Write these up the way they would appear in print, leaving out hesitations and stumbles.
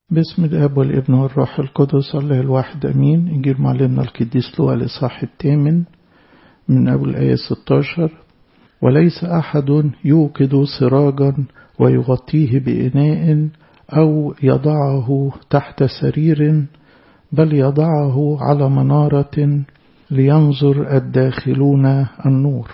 باسم الاب والابن والروح القدس الله الواحد امين. انجيل معلمنا القديس لوقا الاصحاح 8 من اول الايه 16. وليس احد يوقد سراجا ويغطيه بإناء او يضعه تحت سرير، بل يضعه على منارة لينظر الداخلون النور،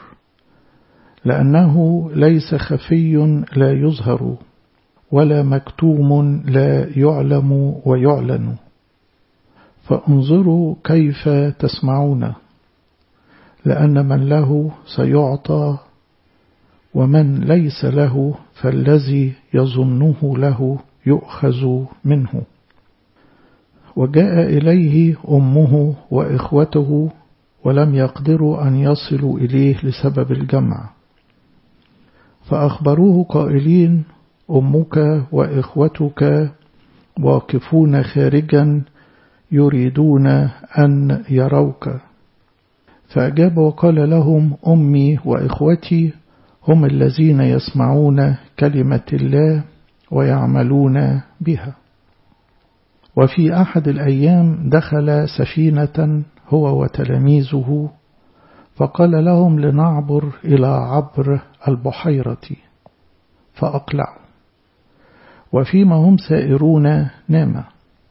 لأنه ليس خفي لا يظهر ولا مكتوم لا يعلم ويعلن. فانظروا كيف تسمعون، لأن من له سيعطى، ومن ليس له فالذي يظنه له يؤخذ منه. وجاء إليه أمه وإخوته، ولم يقدروا أن يصلوا إليه لسبب الجمع، فأخبروه قائلين: أمك وإخوتك واقفون خارجا يريدون أن يروك. فأجاب وقال لهم: أمي وإخوتي هم الذين يسمعون كلمة الله ويعملون بها. وفي أحد الأيام دخل سفينة هو وتلاميذه، فقال لهم: لنعبر إلى عبر البحيرة. فأقلعوا، وفيما هم سائرون نام،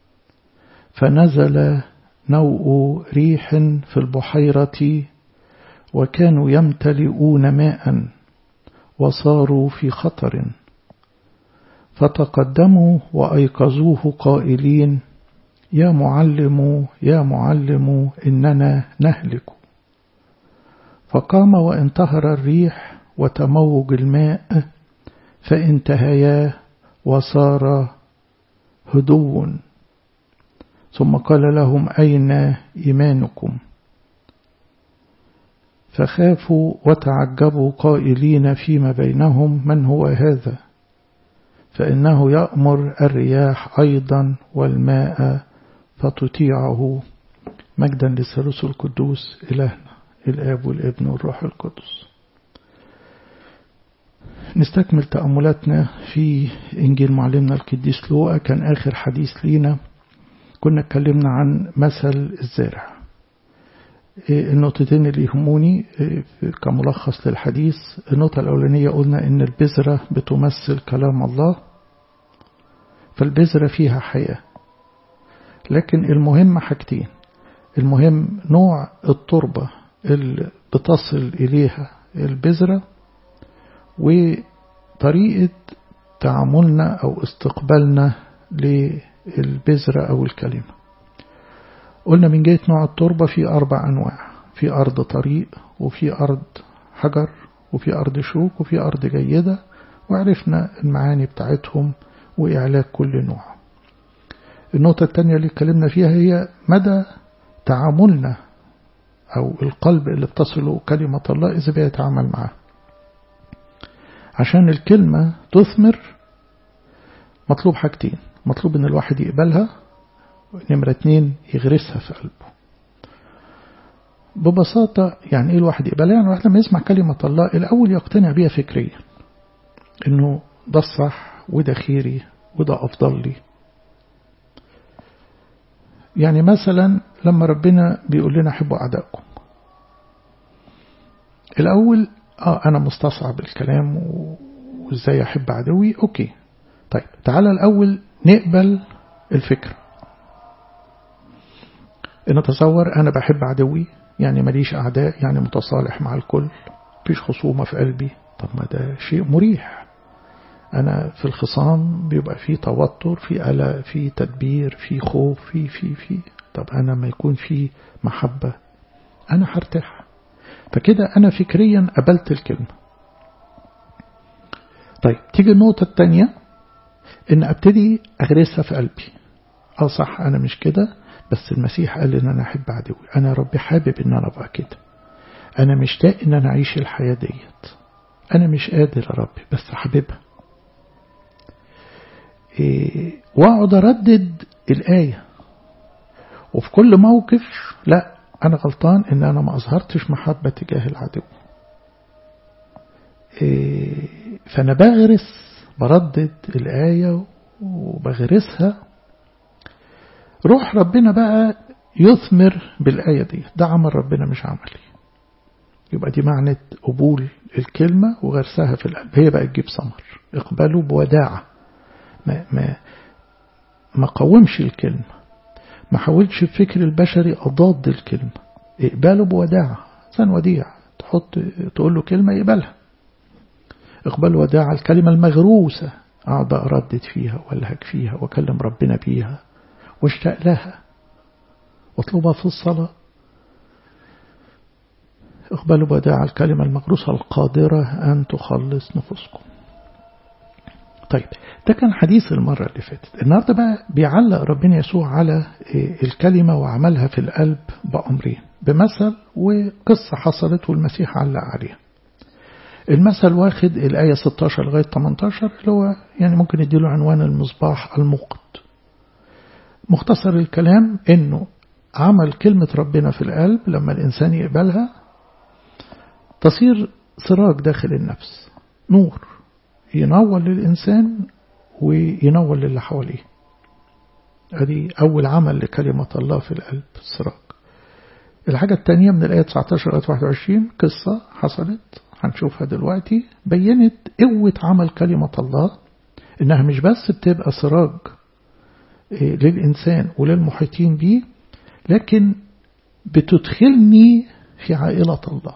فنزل نوء ريح في البحيرة، وكانوا يمتلئون ماء وصاروا في خطر. فتقدموا وأيقظوه قائلين: يا معلم يا معلم، إننا نهلك. فقام وانتهر الريح وتموج الماء، فانتهيا وصار هدوء. ثم قال لهم: أين إيمانكم؟ فخافوا وتعجبوا قائلين فيما بينهم: من هو هذا؟ فإنه يأمر الرياح أيضا والماء فتطيعه. مجدا للثالوث القدوس إلهنا الآب والابن والروح القدس. نستكمل تأملاتنا في إنجيل معلمنا القديس لوقا. كان آخر حديث لينا كنا اتكلمنا عن مثل الزارع. النقطتين اللي يهموني كملخص للحديث: النقطة الأولانية قلنا إن البذرة بتمثل كلام الله، فالبذرة فيها حياة، لكن المهم حاجتين: المهم نوع التربة اللي بتصل إليها البذرة، وطريقة تعاملنا أو استقبالنا للبذرة أو الكلمة. قلنا من جهة نوع التربة في 4 أنواع: في أرض طريق، وفي أرض حجر، وفي أرض شوك، وفي أرض جيدة، وعرفنا المعاني بتاعتهم وإعلاج كل نوع. النقطة الثانية اللي اتكلمنا فيها هي مدى تعاملنا أو القلب اللي بتصله كلمة الله إذا بيتعامل معها. عشان الكلمة تثمر مطلوب حاجتين: مطلوب ان الواحد يقبلها، نمرة 2 يغرسها في قلبه. ببساطة يعني ايه الواحد يقبلها؟ يعني الواحد لما يسمع كلمة الله الأول يقتنع بيها فكريا، انه ده الصح وده خيري وده أفضل لي. يعني مثلا لما ربنا بيقول لنا حبوا أعدائكم، الأول أنا مستصعب الكلام وإزاي أحب عدوي. أوكي، طيب تعالى الأول نقبل الفكرة. نتصور أنا بحب عدوي، يعني ماليش أعداء، يعني متصالح مع الكل، مفيش خصومة في قلبي. طب ما ده شيء مريح. أنا في الخصام بيبقى فيه توتر، في قلق، في تدبير، في خوف، في طب أنا ما يكون في محبة أنا هرتاح. فكده أنا فكريا قبلت الكلمة. طيب تيجي النقطة الثانية، إن أبتدي أغرسها في قلبي. صح أنا مش كده، بس المسيح قال إن أنا أحب عدوي. أنا يا ربي حابب إن أنا أبقى كده، أنا مشتاق إن أنا أعيش الحياة ديت، أنا مش قادر يا ربي بس حاببها. وأقعد أردد الآية، وفي كل موقف لا أنا غلطان إن أنا ما أظهرتش محبة تجاه العدو. فأنا بغرس، بردد الآية وبغرسها روح ربنا بقى يثمر بالآية دي، ده عمل ربنا مش عملي. يبقى دي معنى قبول الكلمة وغرسها في القلب، هي بقى تجيب ثمر. اقبلوا بوداعة، ما قومش الكلمة، ما حاولش بفكر البشري أضاد الكلمة. اقبلوا بوداعة، إنسان وديع تقول له كلمة يقبلها. اقبلوا وداعة، الكلمة المغروسة أقعد أردد فيها والهج فيها وأكلم ربنا بيها واشتاق لها واطلبها في الصلاة. اقبلوا بوداعة، الكلمة المغروسة القادرة أن تخلص نفوسكم. طيب ده كان حديث المرة اللي فاتت. النهاردة بقى بيعلق ربنا يسوع على الكلمة وعملها في القلب بأمرين، بمثل وقصة حصلت والمسيح علق عليها. المثل واخد الآية 16 لغاية 18 اللي هو يعني ممكن يديله عنوان المصباح الموقد. مختصر الكلام إنه عمل كلمة ربنا في القلب لما الإنسان يقبلها تصير سراج داخل النفس، نور ينور للإنسان وينور للي حواليه. هذه أول عمل لكلمة الله في القلب، السراج. الحاجة الثانية من الآية 19 لغاية 21 قصة حصلت هنشوفها دلوقتي، بينت قوة عمل كلمة الله، إنها مش بس بتبقى سراج للإنسان وللمحيطين به، لكن بتدخلني في عائلة الله.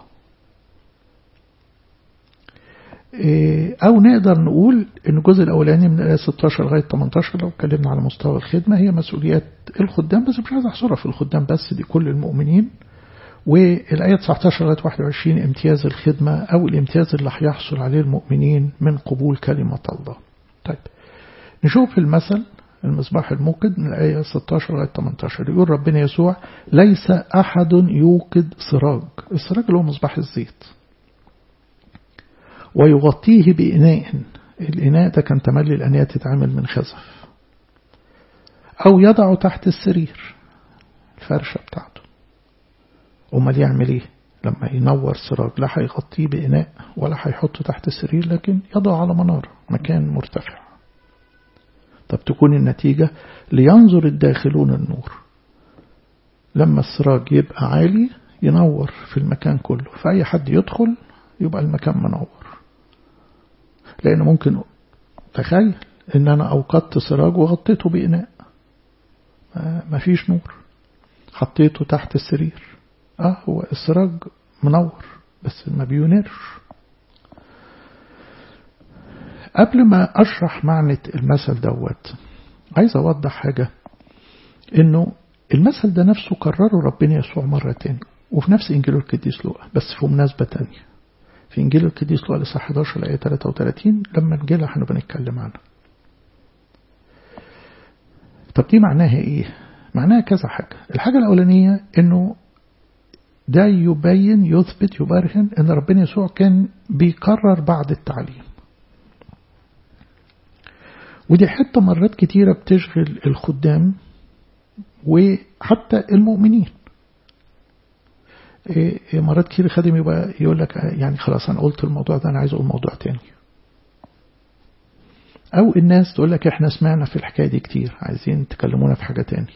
أو نقدر نقول إن الجزء الأولاني من الآية 16 لغاية 18 لو اتكلمنا على مستوى الخدمة هي مسؤوليات الخدام، بس مش عايز أحصرها في الخدام بس، دي كل المؤمنين. والآية 19 لغاية 21 امتياز الخدمة أو الامتياز اللي هيحصل عليه المؤمنين من قبول كلمة الله. طيب نشوف المثل المصباح الموقد من الآية 16 لغاية 18. يقول ربنا يسوع: ليس أحد يوقد سراج، السراج اللي هو مصباح الزيت، ويغطيه بإناء، الإناء ده كان تملي الأنية تتعمل من خزف، أو يضع تحت السرير الفرشة بتاعته. أمال يعمل إيه لما ينور سراج؟ لا هيغطيه بإناء ولا هيحطه تحت السرير، لكن يضع على منارة مكان مرتفع. طب تكون النتيجة لينظر الداخلون النور، لما السراج يبقى عالي ينور في المكان كله، فأي حد يدخل يبقى المكان منور. لأن ممكن تخيل إن أنا أوقدت سراج وغطيته بإناء ما فيش نور، حطيته تحت السرير، هو السراج منور بس ما بينيرش. قبل ما أشرح معنى المثل دوت عايز أوضح حاجة، إنه المثل ده نفسه كرره ربنا يسوع مرة تاني وفي نفس إنجيل القديس لوقا، بس في مناسبة تانية في إنجيل القديس لوقا لصح 11 الآية 33 لما نجيلها هنبقى نتكلم عنها. طب دي معناها إيه؟ معناها كذا حاجة. الحاجة الأولانية إنه ده يبين يثبت يبرهن إن ربنا يسوع كان بيكرر بعض التعليم، ودي حتة مرات كتيرة بتشغل الخدام وحتى المؤمنين. مرات كتير خادم يبقى يقول لك يعني خلاص أنا قلت الموضوع ده، أنا عايز أقول موضوع تاني. أو الناس تقول لك إحنا سمعنا في الحكاية دي كتير، عايزين تكلمونا في حاجة تاني.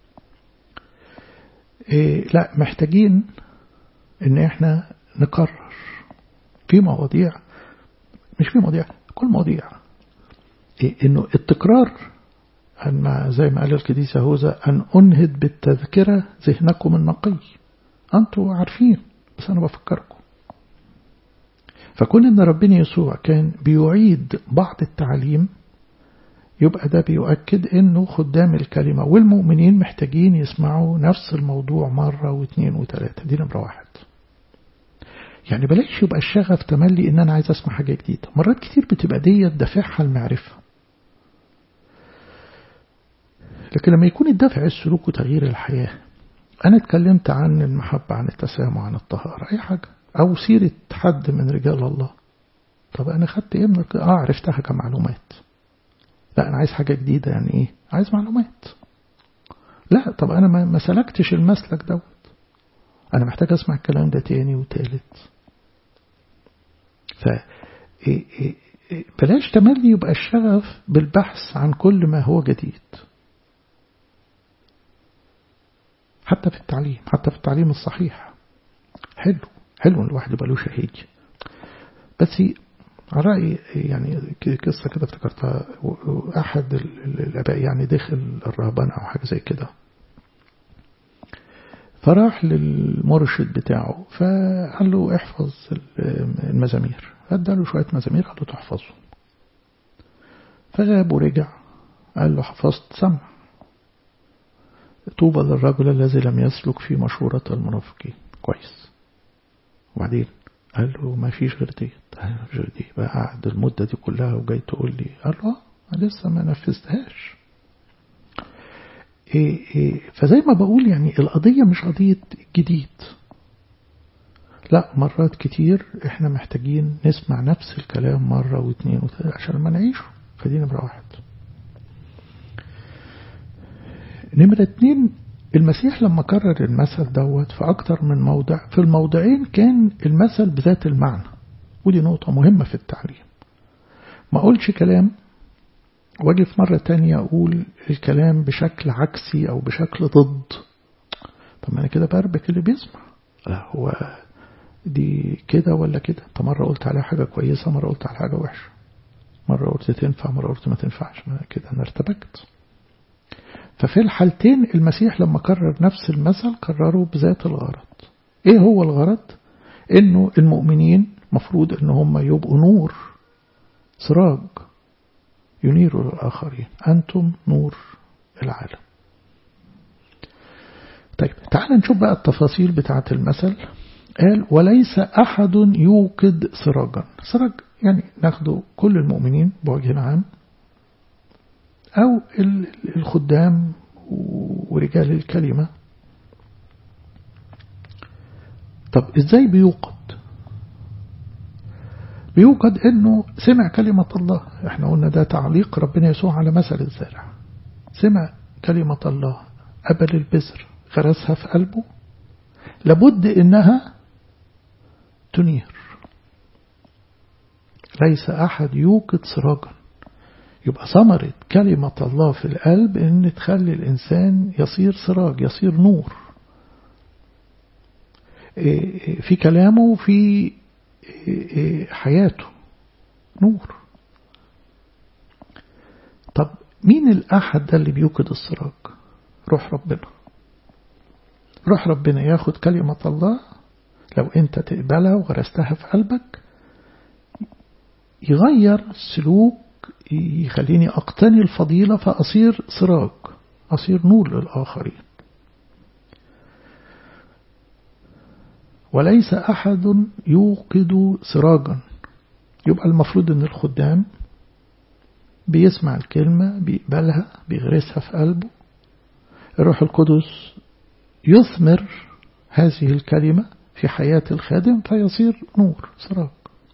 لا، محتاجين إن إحنا نكرر في مواضيع، مش في مواضيع، كل مواضيع. إنه التكرار أن زي ما قال القديس يهوذا أن أنهد بالتذكرة ذهنكم النقي. أنتوا عارفين بس أنا بفكركم. فكون إن ربنا يسوع كان بيعيد بعض التعليم يبقى ده بيؤكد إنه خدام الكلمة والمؤمنين محتاجين يسمعوا نفس الموضوع مرة واثنين وثلاثة. دي نمرة واحد. يعني بلاش يبقى الشغف تملي إن أنا عايز أسمع حاجة جديدة. مرات كتير بتبقى دي دافعها المعرفة، لكن لما يكون الدافع السلوك وتغيير الحياة، أنا اتكلمت عن المحبة، عن التسامح، عن الطهارة، أي حاجة، أو سيرة حد من رجال الله. طب أنا خدت إيه من عرفتها كمعلومات. لا أنا عايز حاجة جديدة. يعني إيه؟ عايز معلومات. لا طب أنا ما سلكتش المسلك دوت، أنا محتاج أسمع الكلام ده تاني وتالت. بلاش تملي يبقى الشغف بالبحث عن كل ما هو جديد. حتى في التعليم، حتى في التعليم الصحيح. حلو إن الواحد يبقى له شهيد. بس على رأي يعني قصة كده افتكرتها، أحد الآباء يعني دخل الرهبان أو حاجة زي كده، فراح للمرشد بتاعه فقال له احفظ المزامير، فاداله شوية مزامير قال له تحفظه. فغاب ورجع قال له حفظت، سمع. طوبى للرجل الذي لم يسلك في مشورة المنافقين. كويس. وبعدين قال له ما فيش غير دي. غير دي بقى قعد المدة دي كلها وجاي تقول لي؟ قال له لسه ما نفذتهاش. فزي ما بقول يعني القضية مش قضية جديد، لا، مرات كتير احنا محتاجين نسمع نفس الكلام مرة واثنين وثلاثة عشان ما نعيشه. فدي نمرة واحد. نمرة اتنين، المسيح لما كرر المثل دوت في أكتر من موضع، في الموضعين كان المثل بذات المعنى، ودي نقطة مهمة في التعليم. ما أقولش كلام واجي في مرة تانية أقول الكلام بشكل عكسي أو بشكل ضد. طب ما أنا كده بربك اللي بيسمع. لا، هو دي كده ولا كده؟ طب مرة قلت عليها حاجة كويسة، مرة قلت على حاجة وحشة، مرة قلت تنفع، مرة قلت ما تنفعش، ما كده أنا ارتبكت. ففي الحالتين المسيح لما كرر نفس المثل كرره بذات الغرض. ايه هو الغرض؟ انه المؤمنين مفروض ان هم يبقوا نور، سراج ينيروا للآخرين. أنتم نور العالم. طيب تعال نشوف بقى التفاصيل بتاعة المثل. قال وليس أحد يوقد سراجا. سراج يعني ناخده كل المؤمنين بوجه عام أو الخدام ورجال الكلمة. طب إزاي بيوقد؟ بيوقد إنه سمع كلمة الله. إحنا قلنا ده تعليق ربنا يسوع على مثل الزارع. سمع كلمة الله، قبل البذر، غرسها في قلبه، لابد إنها تنير. ليس أحد يوقد سراجا. يبقى ثمرة كلمة الله في القلب إن تخلي الإنسان يصير سراج، يصير نور في كلامه وفي حياته، نور. طب مين الأحد ده اللي بيوقد السراج؟ روح ربنا. روح ربنا ياخد كلمة الله لو أنت تقبلها وغرستها في قلبك، يغير السلوك، يخليني أقتني الفضيلة فأصير سراج، أصير نور للآخرين. وليس أحد يوقد سراجا. يبقى المفروض أن الخدام بيسمع الكلمة، بيقبلها، بيغرسها في قلبه. الروح القدس يثمر هذه الكلمة في حياة الخادم فيصير نور، سراج.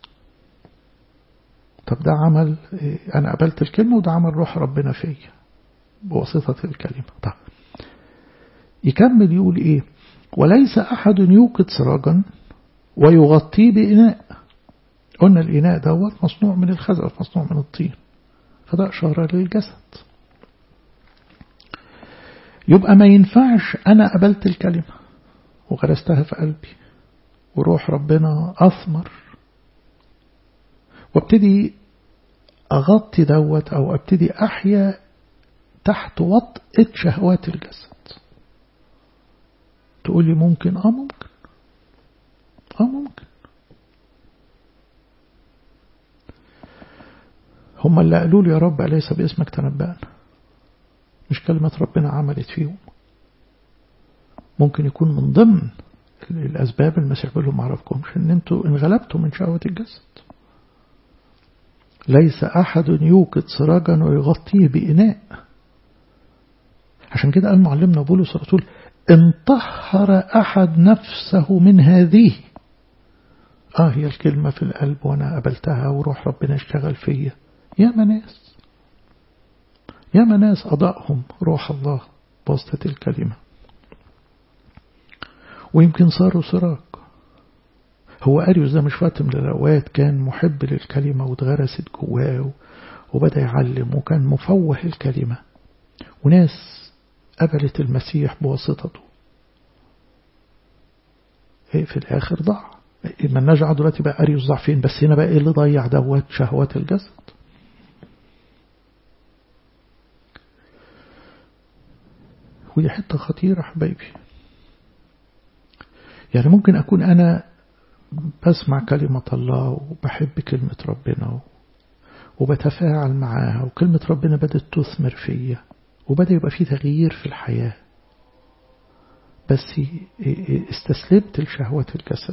طب ده عمل، أنا قبلت الكلمة وده عمل روح ربنا فيا بواسطة الكلمة. طب يكمل يقول إيه؟ وليس أحد يوقد سراجا ويغطيه بإناء. قلنا الإناء دوت مصنوع من الخزف، مصنوع من الطين، فده إشارة للجسد. يبقى ما ينفعش أنا قبلت الكلمة وغرستها في قلبي وروح ربنا أثمر وابتدي أغطي دوت أو ابتدي أحيا تحت وطئة شهوات الجسد. تقول لي ممكن؟ ممكن. ممكن. هم اللي قالوا لي يا رب أليس باسمك تنبأنا، مش كلمة ربنا عملت فيهم. ممكن يكون من ضمن الأسباب المسيح بيقول لهم ما أعرفكمش إن أنتوا انغلبتوا من شهوة الجسد. ليس أحد يوقد سراجا ويغطيه بإناء. عشان كده قال معلمنا بولس الرسول إن طهر أحد نفسه من هذه. هي الكلمة في القلب وأنا قبلتها وروح ربنا اشتغل فيا. يا ناس أضاءهم روح الله بواسطة الكلمة ويمكن صاروا سراج. هو أريوس ده مش وقت من الأوقات كان محب للكلمة واتغرست جواه وبدأ يعلم وكان مفوه الكلمة، وناس قبلت المسيح بواسطته في الآخر ضاع. ما نرجع دلوقتي بقى أريوس ضاع فين، بس هنا بقى إيه اللي ضيع دوت؟ شهوات الجسد. ودي حتة خطيرة حبايبي. يعني ممكن أكون أنا بسمع كلمة الله وبحب كلمة ربنا وبتفاعل معاها، وكلمة ربنا بدأت تثمر فيا وبدأ يبقى فيه تغيير في الحياة، بس استسلمت لشهوات الجسد.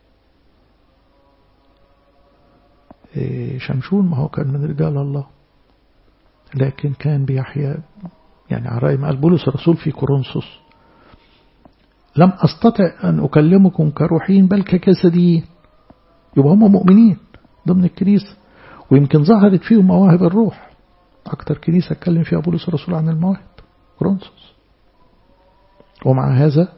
شمشون ما هو كان من رجال الله، لكن كان بيحيا يعني على رأي ما قال بولس الرسول في كورنثوس: لم أستطع أن أكلمكم كروحين بل كجسديين. يبقى هم مؤمنين ضمن الكنيسة، ويمكن ظهرت فيهم مواهب الروح. أكتر كنيسة اتكلم فيها بولس الرسول عن المواهب كورنثوس، ومع هذا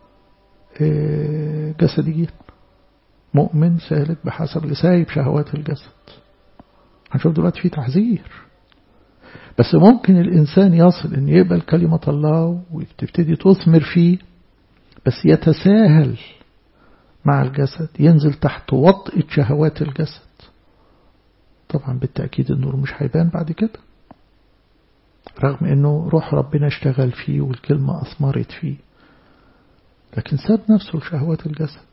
جسديين، مؤمن سالك بحسب سايب شهوات الجسد. هنشوف دلوقتي في تحذير. بس ممكن الإنسان يصل أن يقبل كلمة الله وتبتدي تثمر فيه، بس يتساهل مع الجسد، ينزل تحت وطئة شهوات الجسد. طبعا بالتأكيد النور مش هيبان بعد كده، رغم أنه روح ربنا اشتغل فيه والكلمة أثمرت فيه، لكن ساب نفسه لشهوات الجسد.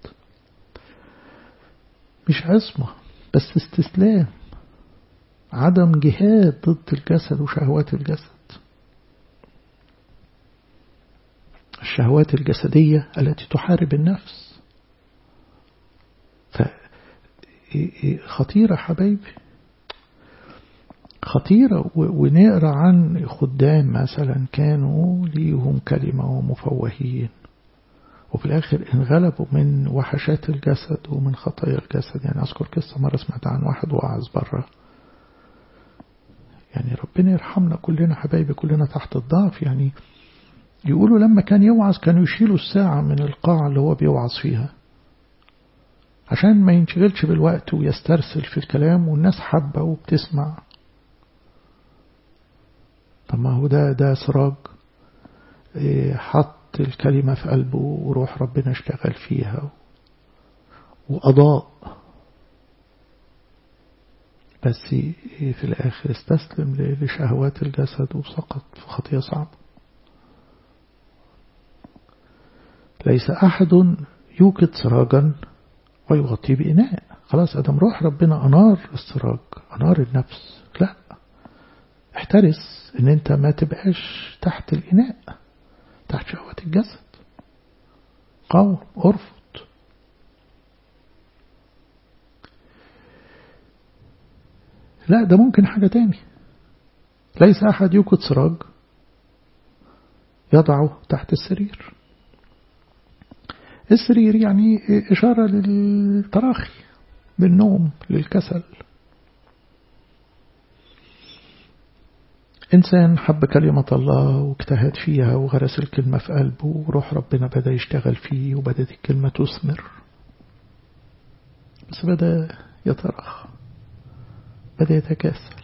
مش عصمة، بس استسلام، عدم جهاد ضد الجسد وشهوات الجسد. الشهوات الجسدية التي تحارب النفس. خطيرة حبايبي، خطيرة. ونقرأ عن خدام مثلا كانوا ليهم كلمة ومفوهين، وفي الآخر انغلبوا من وحشات الجسد ومن خطايا الجسد. يعني أذكر قصة مرة سمعت عن واحد وعظ بره، يعني ربنا يرحمنا كلنا حبايبي، كلنا تحت الضعف. يعني يقولوا لما كان يوعظ كانوا يشيلوا الساعة من القاعة اللي هو بيوعظ فيها عشان ما ينشغلش بالوقت ويسترسل في الكلام، والناس حابة وبتسمع. طب ما هو ده سراج حط الكلمة في قلبه وروح ربنا اشتغل فيها وأضاء، بس في الآخر استسلم لشهوات الجسد وسقط في خطية صعبة. ليس أحد يوقد سراجا ويغطيه بإناء. خلاص أدم روح ربنا أنار السراج، أنار النفس، لا، احترس ان انت ما تبقاش تحت الإناء، تحت شهوات الجسد. قاوم، ارفض. لا، ده ممكن حاجة تاني. ليس أحد يوقد سراج يضعه تحت السرير. السرير يعني إشارة للتراخي، بالنوم، للكسل. إنسان حب كلمة الله واجتهد فيها وغرس الكلمة في قلبه، وروح ربنا بدأ يشتغل فيه وبدأت الكلمة تثمر، بس بدأ يتراخى، بدأ يتكاسل.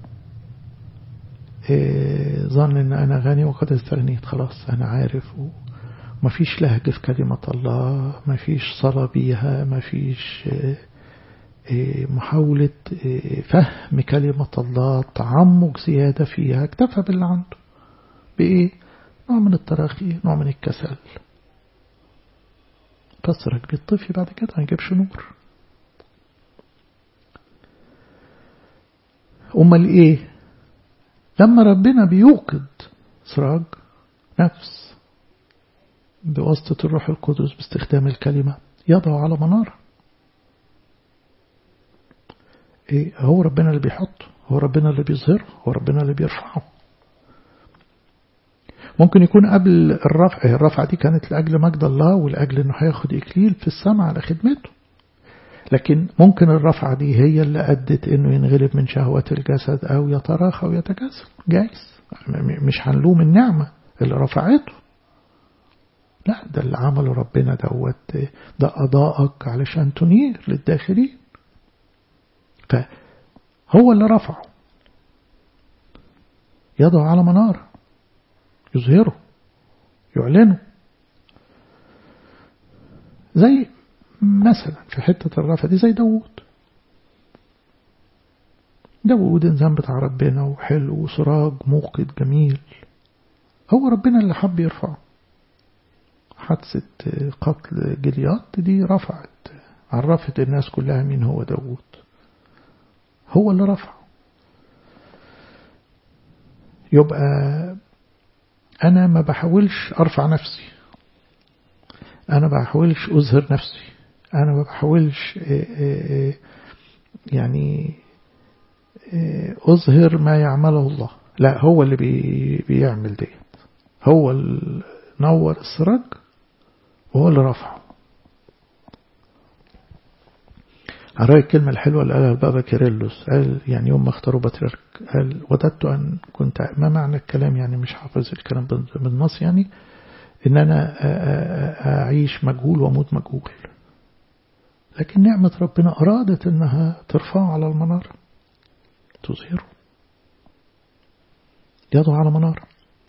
ظن إن أنا غني وقد استغنيت. خلاص أنا عارف، ومفيش لهج في كلمة الله، مفيش صلاة بيها، مفيش محاولة فهم كلمة الله، تعمق زيادة فيها. اكتفى باللي عنده. بإيه؟ نوع من التراخي، نوع من الكسل. كسرك بالطفي بعد كده ما يجيبش نور. أمال إيه؟ لما ربنا بيوقد سراج نفس بواسطة الروح القدس باستخدام الكلمة، يضع على منارة. إيه؟ هو ربنا اللي بيحطه، هو ربنا اللي بيظهره، هو ربنا اللي بيرفعه. ممكن يكون قبل الرفعة دي كانت لأجل مجد الله ولأجل أنه هياخد إكليل في السماء على خدمته، لكن ممكن الرفعة دي هي اللي أدت أنه ينغلب من شهوات الجسد أو يتراخى ويتكاسل. جايز، مش هنلوم النعمة اللي رفعته، لا، ده اللي عمله ربنا دوت، ده أضاءك علشان تنير للداخلين، فهو اللي رفعه. يضع على منارة، يظهره، يعلنه. زي مثلا في حتة الرفع دي زي داود إنسان بتاع ربنا وحلو وسراج موقد جميل، هو ربنا اللي حب يرفعه. حادثة قتل جليات دي عرفت الناس كلها مين هو داود، هو اللي رفعه. يبقى أنا ما بحاولش أرفع نفسي، أنا ما بحاولش أظهر نفسي، أنا ما بحاولش يعني أظهر ما يعمله الله، لا هو اللي بيعمل ديت، هو اللي نور السراج وهو اللي رفعه. على الكلمة الحلوة اللي قالها البابا كيرلس، قال يعني يوم ما اختاروا بطريرك قال وددت أن كنت، ما معنى الكلام يعني مش حافظ الكلام بالنص، يعني إن أنا أعيش مجهول وأموت مجهول، لكن نعمة ربنا أرادت أنها ترفعه على المنارة، تظهره، يضع على منارة.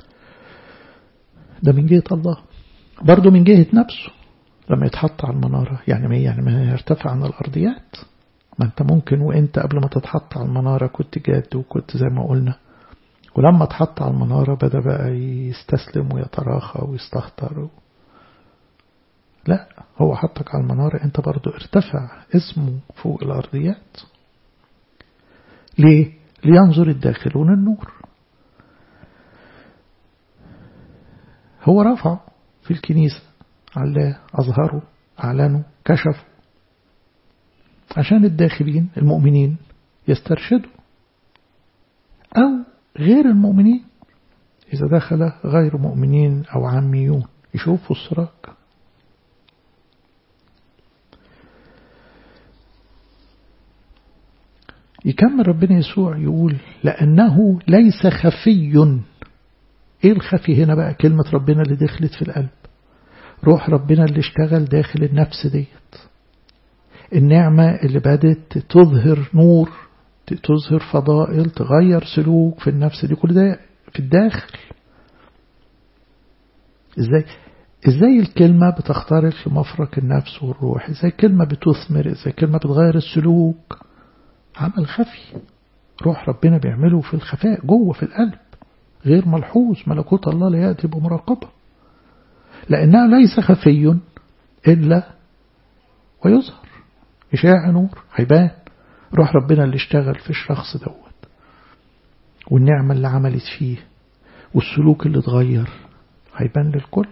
ده من جهة الله. برضو من جهة نفسه لما يتحط على المنارة، يعني ما يرتفع عن الأرضيات. ما أنت ممكن وإنت قبل ما تتحط على المنارة كنت جاد وكنت زي ما قلنا، ولما تحط على المنارة بدأ بقى يستسلم ويتراخى ويستهتر. لا، هو حطك على المنارة أنت برضو ارتفع اسمه فوق الأرضيات. ليه؟ لينظر الداخلون النور. هو رفع في الكنيسة، علاه، أظهروا، أعلنوا، كشفوا، عشان الداخلين المؤمنين يسترشدوا، أو غير المؤمنين إذا دخل غير مؤمنين أو عاميون يشوفوا السراج. يكمل ربنا يسوع يقول لأنه ليس خفي. إيه الخفي هنا بقى؟ كلمة ربنا اللي دخلت في القلب، روح ربنا اللي اشتغل داخل النفس ديت، النعمة اللي بدت تظهر نور، تظهر فضائل، تغير سلوك في النفس دي، كل ده في الداخل. ازاي الكلمة بتخترق في مفرق النفس والروح، ازاي الكلمة بتثمر، ازاي الكلمة بتغير السلوك. عمل خفي روح ربنا بيعمله في الخفاء جوه في القلب، غير ملحوظ. ملكوت الله لا يأتي بمراقبة، لأنه ليس خفي إلا ويظهر، إشاع نور، هيبان روح ربنا اللي اشتغل في الشخص دوت، والنعمة اللي عملت فيه، والسلوك اللي اتغير، هيبان للكل.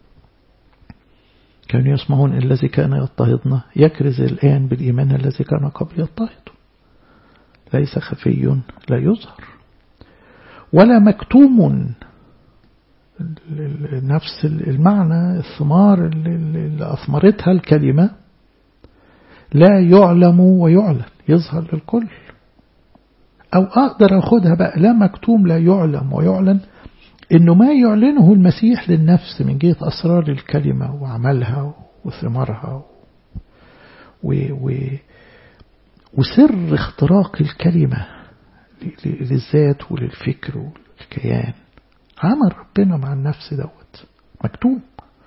كانوا يسمعون الذي كان يضطهدنا يكرز الآن بالإيمان الذي كان قبل يضطهده. ليس خفي لا يظهر ولا مكتوم، نفس المعنى، الثمار اللي أثمرتها الكلمة، لا يعلم ويعلن، يظهر للكل. أو أقدر أخدها بقى لا مكتوم لا يعلم ويعلن، إنه ما يعلنه المسيح للنفس من جهة أسرار الكلمة وعملها وثمارها وسر اختراق الكلمة للذات وللفكر والكيان. عمل ربنا مع النفس دوت مكتوب،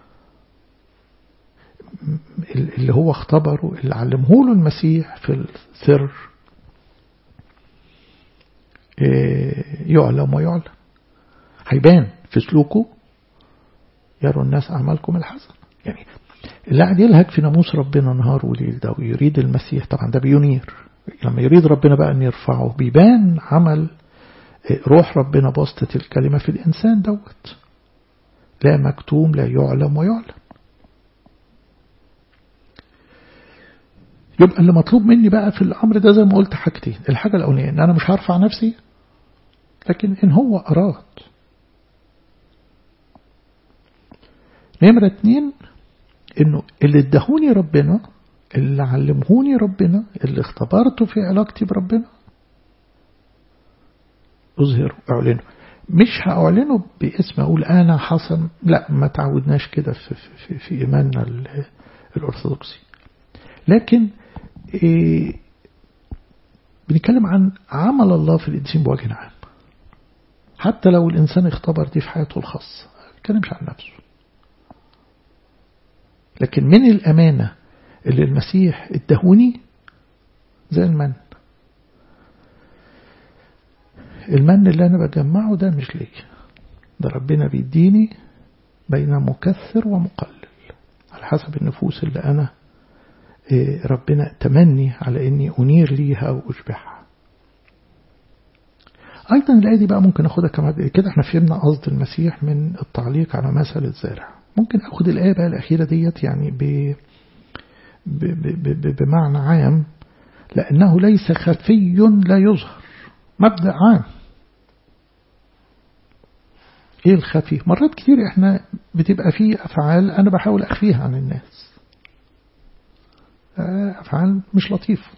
اللي هو اختبره، اللي علمه له المسيح في السر، يعلم ويعلن، هيبان في سلوكه. يروا الناس أعمالكم الحسنة. يعني اللي قاعد يلهج في ناموس ربنا نهار وليل ده ويريد المسيح، طبعا ده بينير. لما يريد ربنا بقى أن يرفعه بيبان عمل روح ربنا بسطة الكلمة في الإنسان دوت. لا مكتوم لا يعلم ويعلن. يبقى اللي مطلوب مني بقى في الأمر ده زي ما قلت حاجتين. الحاجة الأولانية إن أنا مش هرفع نفسي، لكن إن هو أراد. نمرة 2 إنه اللي ادهوني ربنا، اللي علمهوني ربنا، اللي اختبرته في علاقتي بربنا، أظهره أعلنه. مش هأعلنه باسم أقول أنا حسن، لا، ما تعودناش كده في إيماننا الأرثوذكسي. لكن بنتكلم عن عمل الله في الإنسان بوجه عام. حتى لو الإنسان اختبر دي في حياته الخاصة، ما بنتكلمش عن نفسه. لكن من الأمانة اللي المسيح ادهوني زي المن اللي أنا بجمعه ده مش ليا، ده ربنا بيديني بين مكثر ومقلل على حسب النفوس اللي أنا ربنا تمني على إني أنير ليها أو أشبعها. أيضا الآية دي بقى ممكن أخدها كمان كده. احنا فهمنا قصد المسيح من التعليق على مثل الزارع. ممكن أخد الآية بقى الأخيرة ديت يعني بمعنى عام، لأنه ليس خفي لا يظهر. مبدأ عام. إيه الخفي؟ مرات كتير إحنا بتبقى فيه أفعال أنا بحاول أخفيها عن الناس، أفعال مش لطيفة،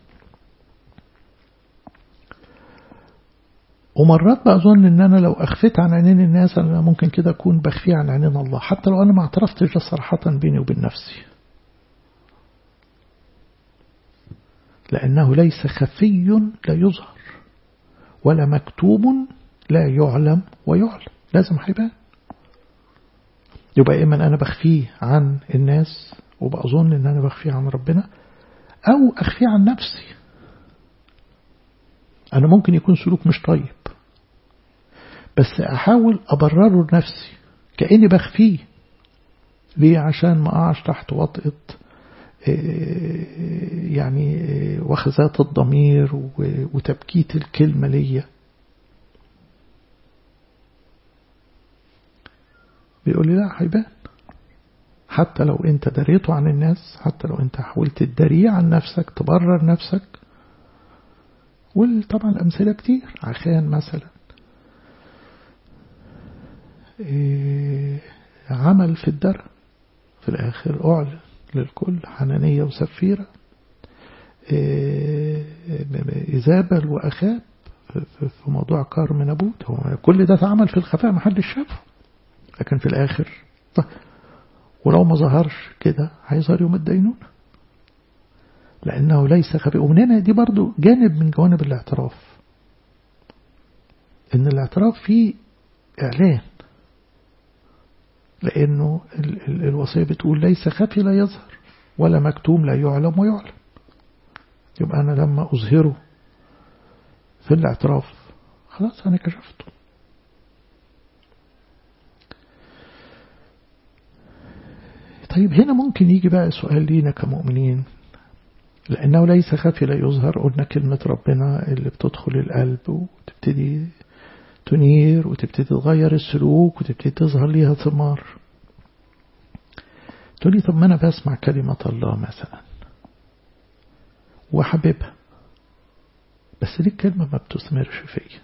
ومرات بأظن إن أنا لو أخفيت عن عينين الناس أنا ممكن كده أكون بخفي عن عينين الله، حتى لو أنا ما اعترفتش صراحة بيني وبين نفسي. لأنه ليس خفي لا يظهر ولا مكتوب لا يعلم ويعلم. لازم هيبان. يبقى إما أنا بخفيه عن الناس وبأظن إن أنا بخفيه عن ربنا، أو أخفيه عن نفسي. أنا ممكن يكون سلوك مش طيب بس أحاول أبرره لنفسي كأني بخفيه. ليه؟ عشان ما أقعش تحت وطئة يعني وخزات الضمير وتبكيت الكلمة ليا. بيقول لي لا، هيبان. حتى لو انت دريته عن الناس، حتى لو انت حاولت تداريه عن نفسك، تبرر نفسك. وطبعا الأمثلة كتير. عخان مثلا عمل في الدرع، في الآخر أعلن للكل. حنانية وسفيرة، إيزابل وأخاب في موضوع كارم نابوت. هو كل ده اتعمل في الخفاء، محدش شافه، لكن في الآخر ولو ما ظهرش كده هيظهر يوم الدينونة، لأنه ليس خفي. ومن هنا دي برضو جانب من جوانب الاعتراف، إن الاعتراف فيه إعلان، لأنه الوصية بتقول ليس خفي لا يظهر ولا مكتوم لا يعلم ويعلم. يبقى أنا لما أظهره في الاعتراف خلاص أنا كشفته. طيب هنا ممكن يجي بقى سؤال لينا كمؤمنين، لأنه ليس خفي لا يظهر. قلنا كلمة ربنا اللي بتدخل القلب وتبتدي تنير وتبتدي تغير السلوك وتبتدي تظهر ليها ثمار. تقولي طب ما أنا بسمع كلمة الله مثلا وحبيبها، بس دي الكلمة ما بتثمرش فيا.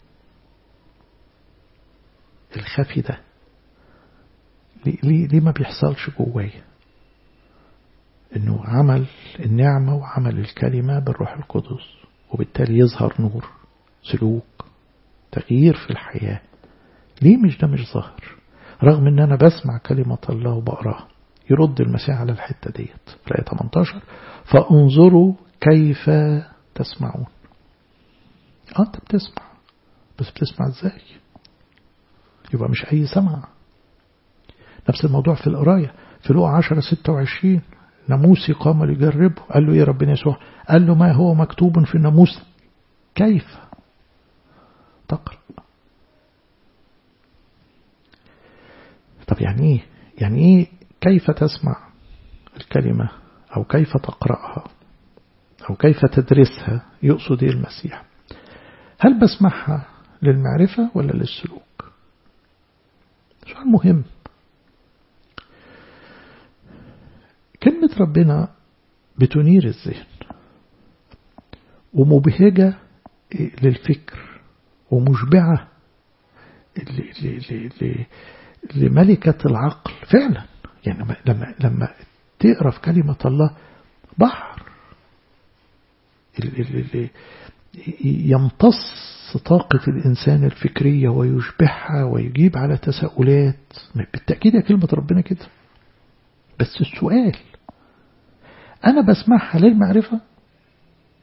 الخفي ده ليه ما بيحصلش جوايا؟ إنه عمل النعمة وعمل الكلمة بالروح القدس، وبالتالي يظهر نور، سلوك، تغيير في الحياة. ليه مش ده مش ظاهر؟ رغم إن أنا بسمع كلمة الله وبقراها. يرد المسيح على الحتة ديت في الآية 18: فانظروا كيف تسمعون. أنت بتسمع، بس بتسمع إزاي؟ يبقى مش أي سمع. نفس الموضوع في القراية في لوقا 10:26: ناموسي قام ليجربه. قال له إيه ربنا يسوع؟ قال له ما هو مكتوب في الناموس كيف تقرأ. طب يعني إيه كيف تسمع الكلمة أو كيف تقرأها أو كيف تدرسها؟ يقصد إيه المسيح؟ هل بسمعها للمعرفة ولا للسلوك؟ سؤال مهم. كلمة ربنا بتنير الذهن ومبهجة للفكر ومشبعة لملكة العقل فعلا. يعني لما تقرأ في كلمة الله بحر يمتص طاقة الإنسان الفكرية ويشبعها ويجيب على تساؤلات. بالتأكيد يا كلمة ربنا كده. بس السؤال، أنا بسمعها للمعرفة،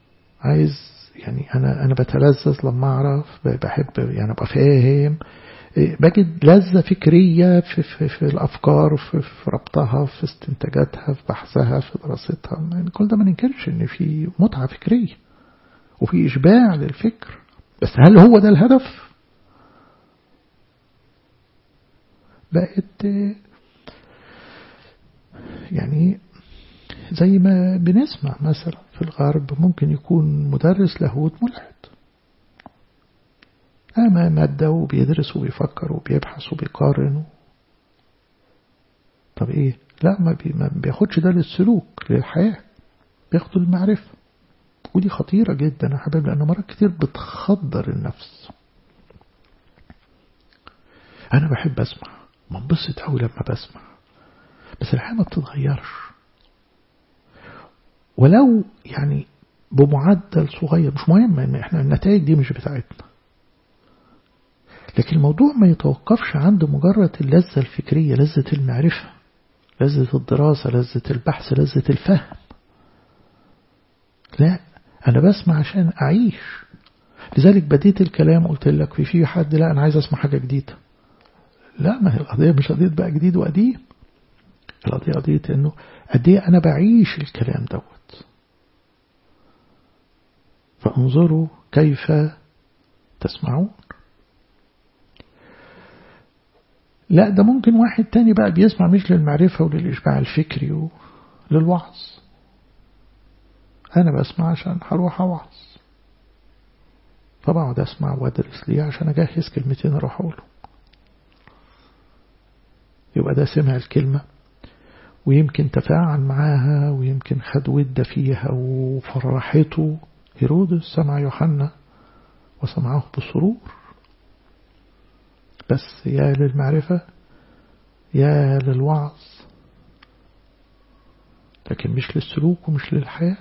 عايز يعني أنا بتلذذ لما أعرف، بحب يعني أبقى فاهم بجد لذة فكرية في الأفكار، في ربطها، في استنتاجاتها، في بحثها، في دراستها. يعني كل ده ما ننكرش إن في متعة فكرية وفي إشباع للفكر، بس هل هو ده الهدف؟ بقت يعني زي ما بنسمع مثلا في الغرب ممكن يكون مدرس لاهوت ملحد، أما مادة وبيدرس وبيفكر وبيبحث وبيقارن. طب إيه؟ لا، ما بياخدش ده للسلوك للحياة، بياخدوا المعرفة. ودي خطيرة جدا يا حبيبي، لأن مرات كتير بتخدر النفس. أنا بحب أسمع، منبسط أوي لما بسمع، بس الحياة ما بتتغيرش، ولو يعني بمعدل صغير مش مهم. احنا النتائج دي مش بتاعتنا، لكن الموضوع ما يتوقفش عند مجرد اللذة الفكرية، لذة المعرفة، لذة الدراسة، لذة البحث، لذة الفهم. لا، أنا بسمع عشان أعيش. لذلك بديت الكلام قلت لك في حد لا أنا عايز أسمع حاجة جديدة. لا، ما هي القضية مش قضية بقى جديد وقديم، القضية قضية إنه قد إيه أنا بعيش الكلام دوت. فانظروا كيف تسمعون. لا، ده ممكن واحد تاني بقى بيسمع مش للمعرفة وللإشباع الفكري وللوعظ. أنا بسمع عشان هروح أوعظ، فبقعد أسمع وأدرس ليه عشان أجهز كلمتين أروح أقوله. يبقى ده سمع الكلمة ويمكن تفاعل معاها ويمكن خد ود فيها وفرحته. هيرودس سمع يوحنا وسمعه بسرور، بس يا للمعرفة يا للوعظ، لكن مش للسلوك ومش للحياة.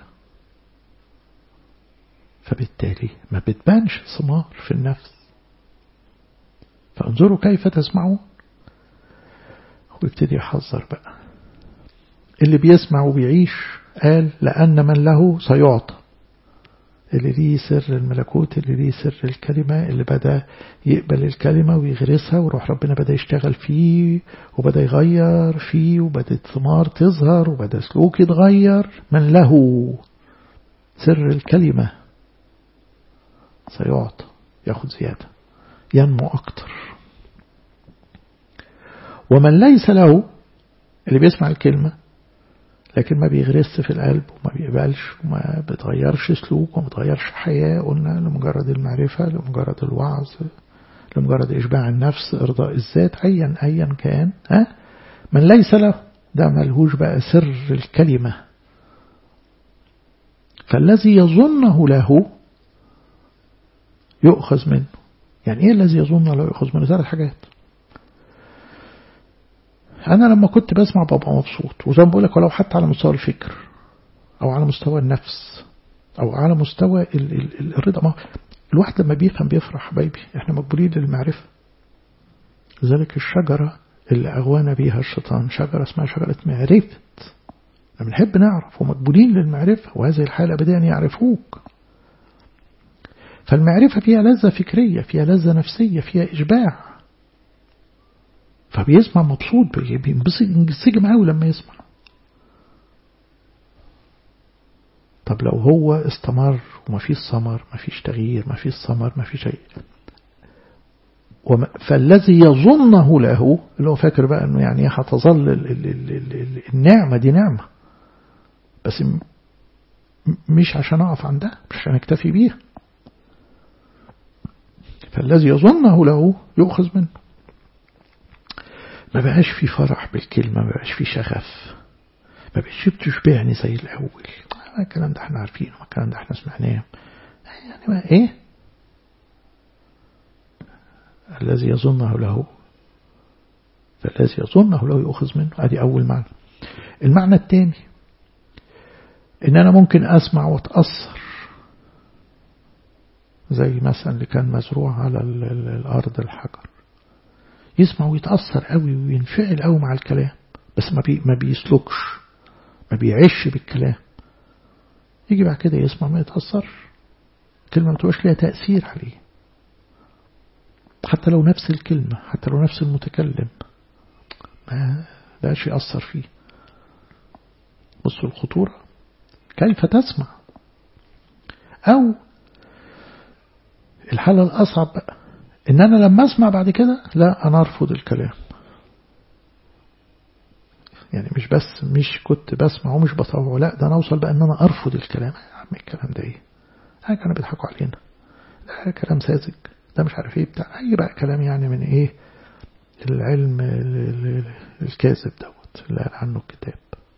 فبالتالي ما بتبانش ثمار في النفس. فانظروا كيف تسمعون. ويبتدي يحذر بقى اللي بيسمع وبيعيش. قال لأن من له سيعطى، اللي ليه سر الملكوت، اللي ليه سر الكلمة، اللي بدأ يقبل الكلمة ويغرسها وروح ربنا بدأ يشتغل فيه وبدأ يغير فيه وبدأت ثمار تظهر وبدأ سلوك يتغير. من له سر الكلمة سيعطى، ياخد زيادة، ينمو أكتر. ومن ليس له، اللي بيسمع الكلمة لكن ما بيغرس في القلب وما بيقبلش وما بتغيرش سلوك وما بتغيرش حياة، قلنا لمجرد المعرفة، لمجرد الوعظ، لمجرد إشباع النفس، إرضاء الذات، أيا كان. من ليس له ده ملهوش بقى سر الكلمة. فالذي يظنه له يؤخذ منه. يعني إيه الذي يظنه له يؤخذ منه؟ 3 حاجات. أنا لما كنت بسمع ببقى مبسوط، وزي ما بقولك ولو حتى على مستوى الفكر أو على مستوى النفس أو على مستوى الرضا. ما الواحد لما بيفهم بيفرح حبايبي. إحنا مقبولين للمعرفة. لذلك الشجرة اللي أغوانا بيها الشيطان شجرة اسمها شجرة معرفة. لما نحب نعرف ومقبولين للمعرفة، وهذه الحالة أبدا يعرفوك. فالمعرفة فيها لذة فكرية، فيها لذة نفسية، فيها إشباع. فبيسمع مبسوط، بينسجم قوي لما يسمع. طب لو هو استمر وما فيش ثمر، ما فيش تغيير، ما فيش ثمر، ما فيش شيء، فالذي يظنه له، اللي هو فاكر بقى انه يعني هتظل النعمة دي نعمة، بس مش عشان اقف عندها، مش عشان اكتفي بيها. فالذي يظنه له يؤخذ منه. ما بقاش في فرح بالكلمة، ما بقاش في شغف، ما بقاش بتشبعني زي الأول. الكلام ده احنا عارفينه، الكلام ده احنا سمعناه. يعني ما ايه الذي يظنه له، فالذي يظنه له يؤخذ منه. ادي أول معنى. المعنى الثاني إن أنا ممكن أسمع وأتأثر، زي مثلا اللي كان مزروع على الأرض الحجر، يسمع ويتأثر قوي وينفعل قوي مع الكلام، بس ما بيسلكش، ما بيعيش بالكلام. يجي بعد كده يسمع ما يتأثر، كلمة ما تبقاش لها تأثير عليه. حتى لو نفس الكلمة، حتى لو نفس المتكلم، ما لا شيء يأثر فيه. بصوا الخطورة، كيف تسمع؟ أو الحالة الأصعب بقى إن أنا لما أسمع بعد كده لا، أنا أرفض الكلام. يعني مش كنت بسمع ومش بطوعه، لا ده أنا أوصل بقى إن أنا أرفض الكلام. يا عم الكلام ده إيه؟ كانوا بيضحكوا علينا، ده كلام ساذج، ده مش عارف إيه بتاع أي بقى كلام يعني من إيه العلم الكاذب دوت اللي قال عنه الكتاب.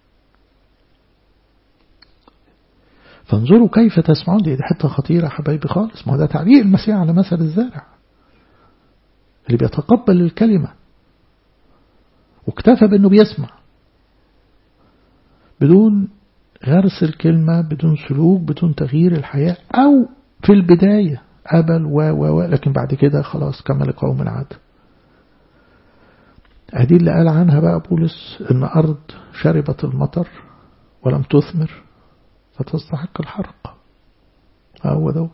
فانظروا كيف تسمعون. دي حتة خطيرة حبايبي خالص. ما هو ده تعليق المسيح على مثل الزارع اللي بيتقبل الكلمة واكتفى بأنه بيسمع بدون غرس الكلمة، بدون سلوك، بدون تغيير الحياة، أو في البداية قبل لكن بعد كده خلاص كمل قوم العادة. هذه اللي قال عنها بقى بولس إن أرض شربت المطر ولم تثمر فتستحق الحرق. هو دوت.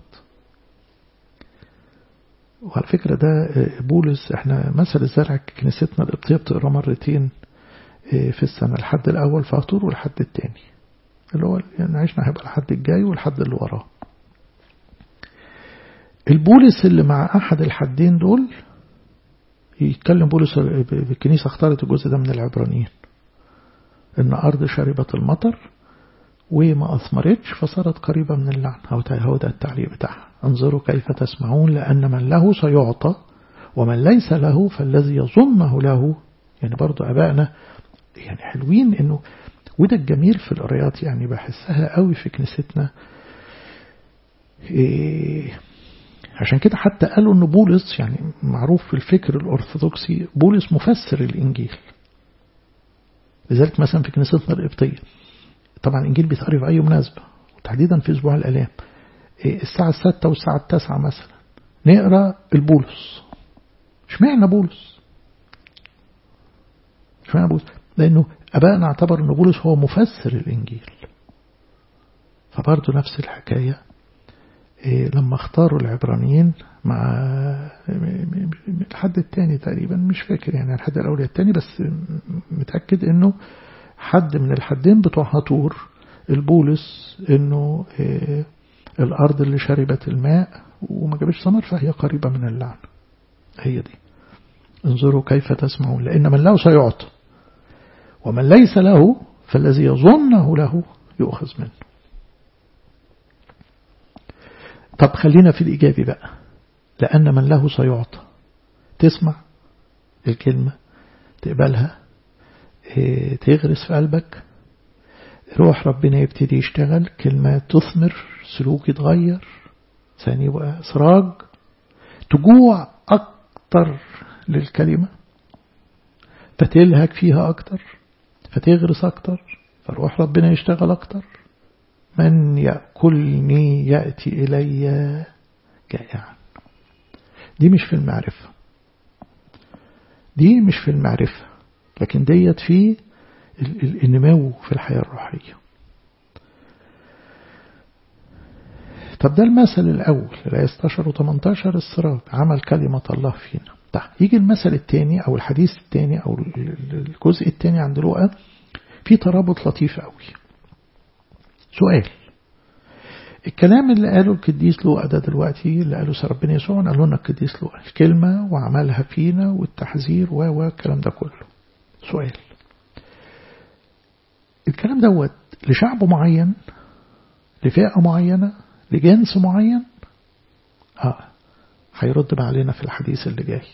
وعلى فكرة ده بولس، احنا مثل الزرع كنيستنا القبطية بتقرأ مرتين في السنة، الحد الأول فاطور والحد الثاني اللي هو يعني عشنا هيبقى الحد الجاي والحد اللي وراه. البولس اللي مع أحد الحدين دول يتكلم بولس بالكنيسة، اختارت الجزء ده من العبرانيين، إن أرض شربت المطر وما أثمرتش فصارت قريبة من اللعن. هو ده التعليق بتاعها. انظروا كيف تسمعون، لأن من له سيعطى ومن ليس له فالذي يظنه له. يعني برضو أبائنا يعني حلوين إنه، وده الجميل في القرايات يعني بحسها قوي في كنيستنا. عشان كده حتى قالوا إن بولس يعني معروف في الفكر الأرثوذكسي بولس مفسر الإنجيل. لذلك مثلا في كنيستنا القبطية طبعا الإنجيل بيتقري في أي مناسبة، وتحديدا في أسبوع الآلام الساعة 6 والساعة 9 مثلا نقرأ البولس. اشمعنى بولس؟ لأنه أبائنا اعتبر أن بولس هو مفسر الإنجيل. فبرضه نفس الحكاية لما اختاروا العبرانيين مع الحد الثاني تقريبا، مش فاكر يعني الحد الأول الثاني، بس متأكد أنه حد من الحدين بتوع هطور البولس أنه الأرض اللي شربت الماء وما جابش ثمر فهي قريبة من اللعن. هي دي. انظروا كيف تسمعون، لأن من له سيعطى ومن ليس له فالذي يظنه له يؤخذ منه. طب خلينا في الإيجابي بقى. لأن من له سيعطى، تسمع الكلمة، تقبلها، تغرس في قلبك، روح ربنا يبتدي يشتغل، كلمة تثمر، سلوك يتغير، ثاني بقى سراج، تجوع أكتر للكلمة فتلهك فيها أكتر، فتغرس أكتر، فروح ربنا يشتغل أكتر. من يأكلني يأتي إلي جائعا. دي مش في المعرفة، دي مش في المعرفة، لكن ديت في النمو في الحياة الروحية. طب ده المثل الأول الآية 16 و18 السراج، عمل كلمة الله فينا. طيب يجي المثل الثاني أو الحديث الثاني أو الجزء الثاني عند لوقا، في ترابط لطيف قوي. سؤال، الكلام اللي قاله القديس لوقا ده دلوقتي اللي قاله ربنا يسوع، قالوا لنا القديس لوقا الكلمة وعملها فينا والتحذير والكلام ده كله. سؤال، الكلام دوت لشعب معين، لفئة معينة، لجنس معين؟ هيرد بقى علينا في الحديث اللي جاي.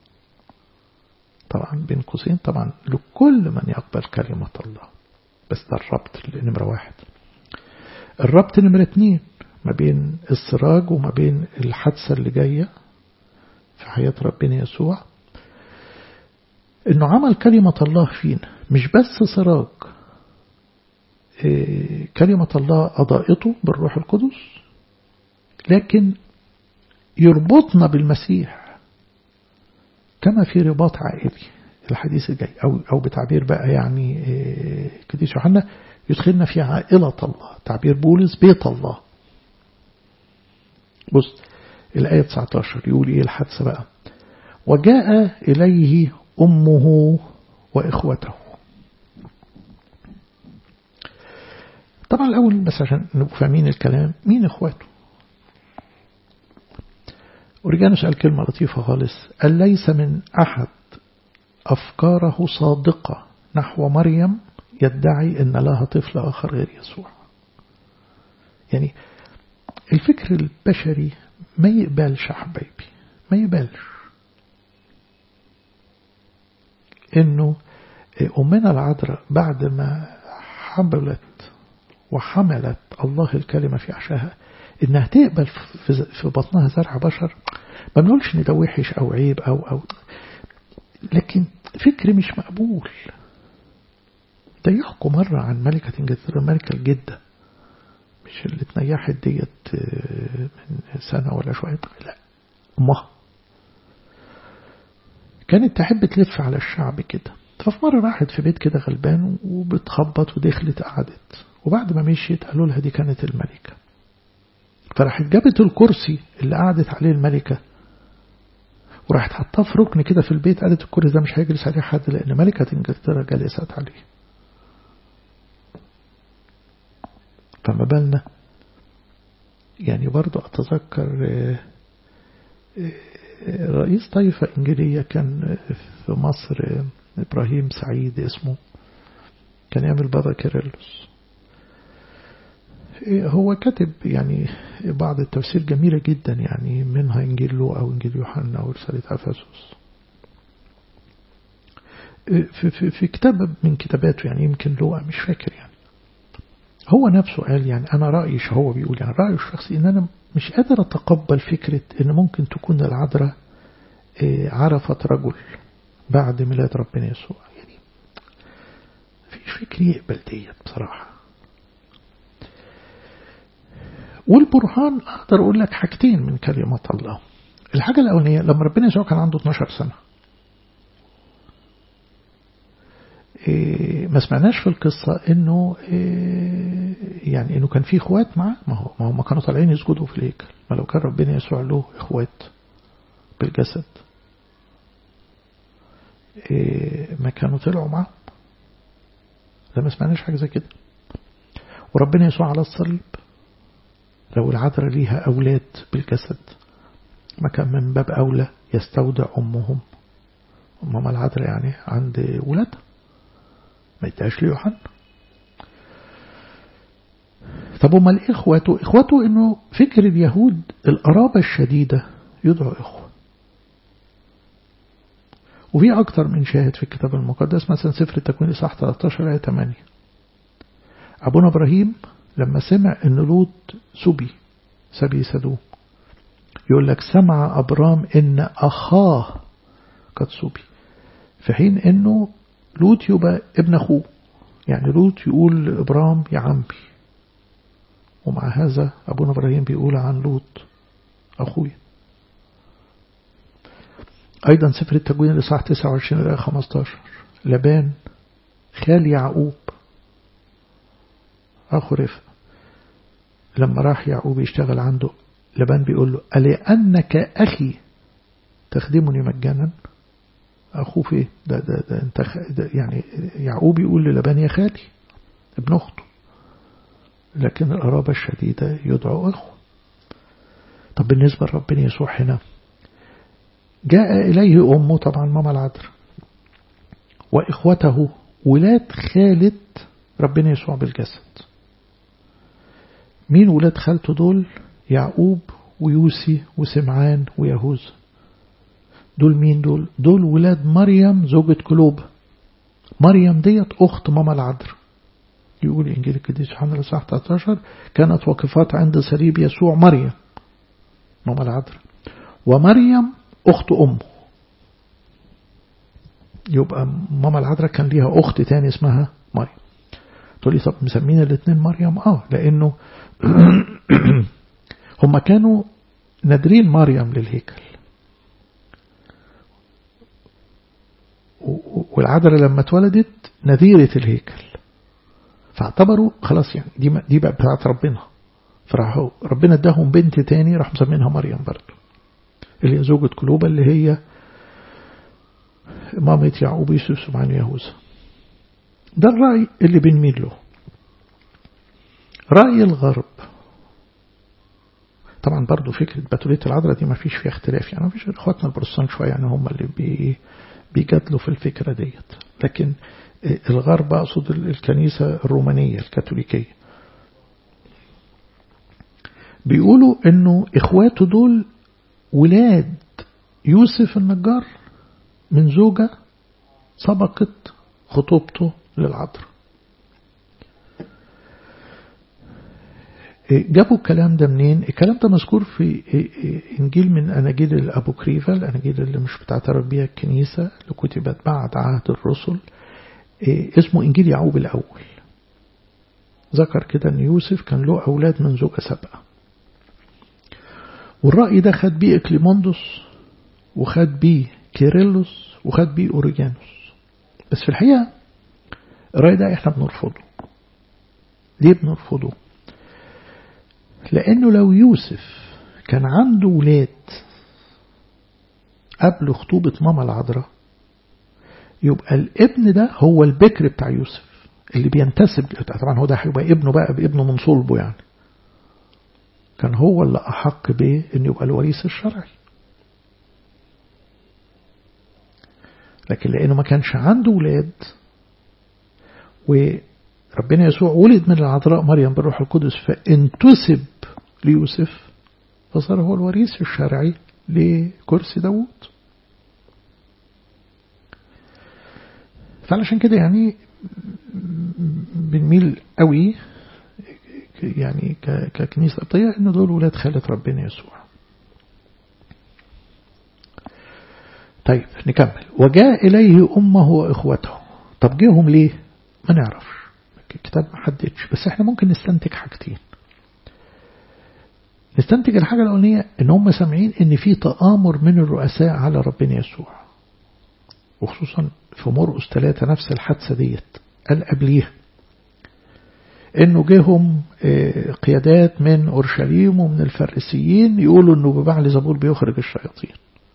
طبعا بين قوسين طبعا لكل من يقبل كلمة الله. بس ده الربط نمرة 1. الربط نمرة 2 ما بين السراج وما بين الحادثة اللي جاية في حياة ربنا يسوع، انه عمل كلمة الله فينا مش بس سراج، كلمة الله أضاءته بالروح القدس، لكن يربطنا بالمسيح كما في رباط عائلي. الحديث الجاي أو بتعبير بقى يعني قديس يوحنا يدخلنا في عائلة الله، تعبير بولس بيت الله. بص الآية 19 يقول إيه الحادثة بقى؟ وجاء إليه أمه وإخوته. طبعا الأول بس عشان نبقى فاهمين الكلام، مين إخواته؟ أوريجانوس قال كلمة لطيفة خالص، قال ليس من أحد أفكاره صادقة نحو مريم يدعي أن لها طفل آخر غير يسوع. يعني الفكر البشري ما يقبلش حبايبي، ما يقبلش إنه أمنا العذراء بعد ما حملت وحملت الله الكلمة في أحشائها إنها تقبل في بطنها زرع بشر. ما بنقولش إن ده وحش أو عيب أو لكن فكر مش مقبول. ده يحكوا مرة عن ملكة إنجلترا، الملكة الجدة، مش اللي اتنيحت ديت من سنة ولا شوية، لا، أمها كانت تحب تلف على الشعب كده. ففي مرة راحت في بيت كده غلبان وبتخبط ودخلت قعدت، وبعد ما مشيت قالوا لها دي كانت الملكة. فراحت جابت الكرسي اللي قعدت عليه الملكة وراحت حطاه في ركن كده في البيت، قالت الكرسي ده مش هيجلس عليه حد لأن ملكة إنجلترا جلست عليه. فما بالنا يعني برضو أتذكر رئيس طائفة إنجيلية كان في مصر، إبراهيم سعيد اسمه، كان يعمل بابا كيرلس. هو كاتب يعني بعض التفسير جميلة جدا، يعني منها إنجيل لوقا أو إنجيل يوحنا أو رسالة أفسس. في كتاب من كتاباته يعني يمكن لوقا مش فاكر، يعني هو نفسه قال يعني أنا رأيي، هو بيقول يعني رأيه الشخصي إن أنا مش قادر أتقبل فكرة إن ممكن تكون العذراء عرفت رجل بعد ميلاد ربنا يسوع. يعني فيش فكر يقبل ديت بصراحة. والبرهان أقدر أقول لك حاجتين من كلمة الله. الحاجة الأولانية لما ربنا يسوع كان عنده 12 سنة، ما سمعناش في القصة إنه يعني إنه كان فيه إخوات معه. ما هم كانوا طالعين يسجدوا في الهيكل. ما لو كان ربنا يسوع له إخوات بالجسد ما كانوا طلعوا معه. لا، ما سمعناش حاجة زي كده. وربنا يسوع على الصليب لو العذراء ليها أولاد بالجسد ما كان من باب أولى يستودع أمهم، أمم العذراء يعني عند ولادها، ما يدهاش ليوحنا. طب امال ايه اخواته؟ اخواته انه فكر اليهود القرابة الشديدة يدعو اخوة. وفي اكتر من شاهد في الكتاب المقدس، مثلا سفر التكوين اصحاح 13 آية 8، ابونا ابراهيم لما سمع ان لوط سبي سدوم، يقول لك سمع ابرام ان اخاه قد سبي، في حين انه لوط يبقى ابن اخوه. يعني لوط يقول لابرام يا عمي، ومع هذا ابونا ابراهيم بيقول عن لوط اخويا. ايضا سفر التكوين الاصحاح 29 آية 15، لبان خال يعقوب اخو رفقة لما راح يعقوب يشتغل عنده، لبان بيقول له ألأنك أخي تخدمني مجانا؟ أخوه في ده انت يعني يعقوب يقول للبان يا خالي ابن أخته، لكن القرابة الشديدة يدعو أخوه. طب بالنسبة لربنا يسوع هنا جاء إليه أمه، طبعا ماما العذراء، وإخوته ولاد خالة ربنا يسوع بالجسد. مين ولاد خالته دول؟ يعقوب ويوسي وسمعان ويهوذا. دول مين دول؟ دول ولاد مريم زوجة كلوبة. مريم ديت أخت ماما العذراء. يقول إنجيل القديس يوحنا الإصحاح 13 كانت واقفات عند صليب يسوع مريم ماما العذراء ومريم أخت أمه. يبقى ماما العذراء كان ليها أخت تاني اسمها مريم. تقول لي طب مسمين الاثنين مريم؟ لأنه هم كانوا نادرين مريم للهيكل، والعذراء لما اتولدت نذيرة الهيكل، فاعتبروا خلاص يعني دي بقى بتاعت ربنا، فراحوا ربنا اداهم بنت تاني راح مسمينها مريم برضو، اللي هي زوجة كلوبة اللي هي مامة يعقوب يوسف سمعان يهوذا. ده الرأي اللي بنميل له. رأي الغرب طبعا برضو فكرة بتولية العذراء دي ما فيش فيها اختلاف، يعني ما فيش اخواتنا البروتستانت شوية يعني هم اللي بيجادلوا في الفكرة ديت، لكن الغرب أقصد الكنيسة الرومانية الكاثوليكية بيقولوا إنه إخواته دول ولاد يوسف النجار من زوجة سبقت خطوبته للعذراء. جابوا الكلام ده منين؟ الكلام ده مذكور في إنجيل من أناجيل الأبوكريفة، الأناجيل اللي مش بتعترف بيها الكنيسة اللي كتبت بعد عهد الرسل، اسمه إنجيل يعقوب الأول. ذكر كده أن يوسف كان له أولاد من زوجة سابقة، والرأي ده خد بيه إكليموندوس وخد بيه كيرلس وخد بيه أوريجانوس. بس في الحقيقة الرأي ده إحنا بنرفضه. ليه بنرفضه؟ لأنه لو يوسف كان عنده ولاد قبل خطوبة ماما العذراء يبقى الابن ده هو البكر بتاع يوسف اللي بينتسب، طبعا هو ده هيبقى ابنه بقى بابنه من صلبه، يعني كان هو اللي أحق به أن يبقى الوريث الشرعي. لكن لأنه ما كانش عنده ولاد وربنا يسوع ولد من العذراء مريم بالروح القدس فانتسب ليوسف، فصار هو الوريث الشرعي لكرسي داود. فعلشان كده يعني بنميل قوي يعني ككنيسة قبطية إن دول ولاد خالة ربنا يسوع. طيب نكمل. وجاء إليه أمه وإخوته. طب جيهم ليه؟ ما نعرفش، الكتاب ما حددش، بس احنا ممكن نستنتج حاجتين. نستنتج الحاجة الأولانية إن هم سامعين إن في تآمر من الرؤساء على ربنا يسوع، وخصوصا في مرقس 3 نفس الحادثة ديت قال قبليها إنه جيهم قيادات من أورشليم ومن الفريسيين يقولوا إنه ببعل زبور بيخرج الشياطين،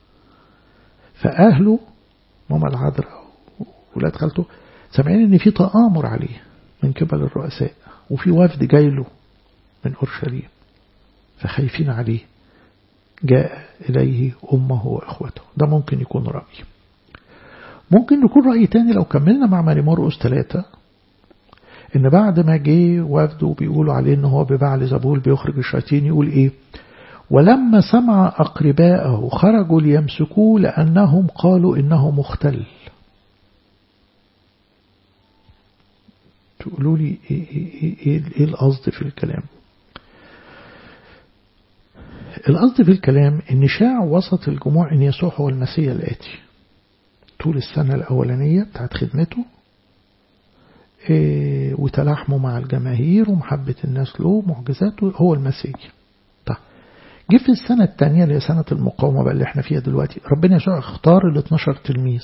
فأهله ماما العذراء وولاد خالته سامعين إن في تآمر عليه من قبل الرؤساء وفي وفد جايله من أورشليم، فخايفين عليه. جاء إليه أمه وإخوته. ده ممكن يكون رأي. ممكن يكون رأي تاني لو كملنا مع مرقس 3 إن بعد ما جه وفد وبيقولوا عليه إنه هو ببعل زبول بيخرج الشياطين، يقول إيه؟ ولما سمع أقرباءه خرجوا ليمسكوه لأنهم قالوا إنه مختل. تقولوا لي إيه القصد في الكلام؟ القصد في الكلام إن شاع وسط الجموع إن يسوع هو المسيح الآتي. طول السنة الأولانية بتاعت خدمته وتلاحمه مع الجماهير ومحبة الناس له معجزاته هو المسيح. طيب جه في السنة الثانية اللي هي سنة المقاومة بقى اللي احنا فيها دلوقتي، ربنا يسوع اختار ال 12 تلميذ،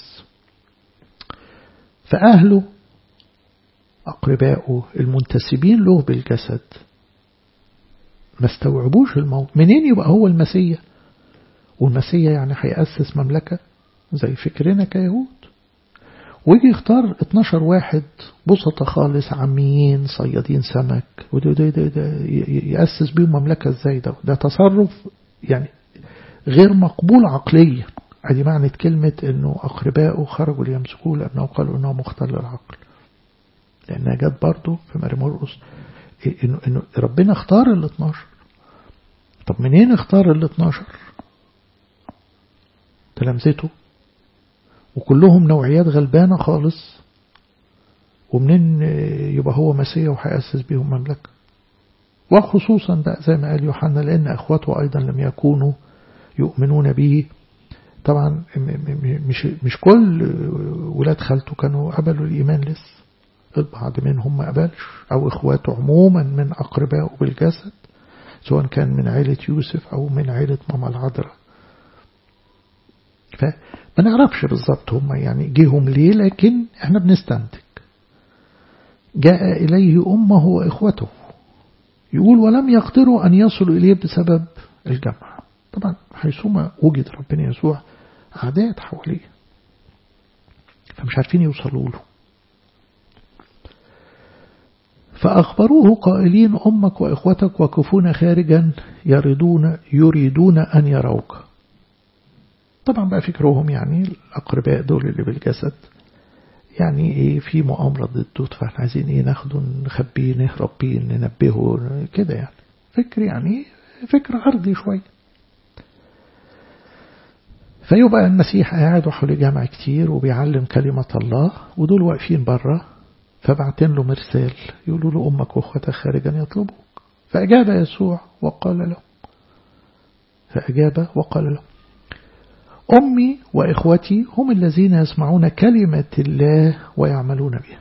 فأهله أقربائه المنتسبين له بالجسد ما استوعبوش الموضوع. منين يبقى هو المسيح؟ والمسيح يعني هيأسس مملكة زي فكرنا كيهود، ويجي يختار 12 واحد بسطة خالص عاميين صيادين سمك وده يأسس بيهم مملكة ازاي؟ ده تصرف يعني غير مقبول عقليا. ادي معنى كلمة انه اقربائه خرجوا ليمسكوه لانه قالوا انه مختل العقل، لانها جت برضه في مرقس إنه ربنا اختار ال 12. طب منين اختار ال 12 تلامذته وكلهم نوعيات غلبانة خالص، ومنين يبقى هو مسيح وهيأسس بيهم مملكة؟ وخصوصا بقى زي ما قال يوحنا لأن أخواته أيضا لم يكونوا يؤمنون به. طبعا مش كل ولاد خالته كانوا قبلوا الإيمان لسه، البعض منهم ما قبلش، أو إخواته عموما من أقربائه بالجسد سواء كان من عائلة يوسف أو من عائلة ماما العذراء. فما نعرفش بالضبط هم يعني جيهم ليه، لكن احنا بنستنتج. جاء إليه أمه وإخوته، يقول ولم يقدروا أن يصلوا إليه بسبب الجمع. طبعا حيثما وجد ربنا يسوع عادات حواليه. مش عارفين يوصلوا له. فأخبروه قائلين أمك وإخوتك واقفون خارجا يريدون أن يروك. طبعا بقى فكرهم يعني الأقرباء دول اللي بالجسد يعني إيه في مؤامرة ضده، فاحنا عايزين إيه ناخده نخبيه نهرب بيه ننبهه كده يعني فكر يعني فكر عرضي شوية. فيبقى المسيح قاعد وحول جامع كتير وبيعلم كلمة الله ودول واقفين بره، فبعتين له مرسال يقولوا له أمك وأخوتك خارجا يطلبوك. فأجاب يسوع وقال له أمي وإخوتي هم الذين يسمعون كلمة الله ويعملون بها.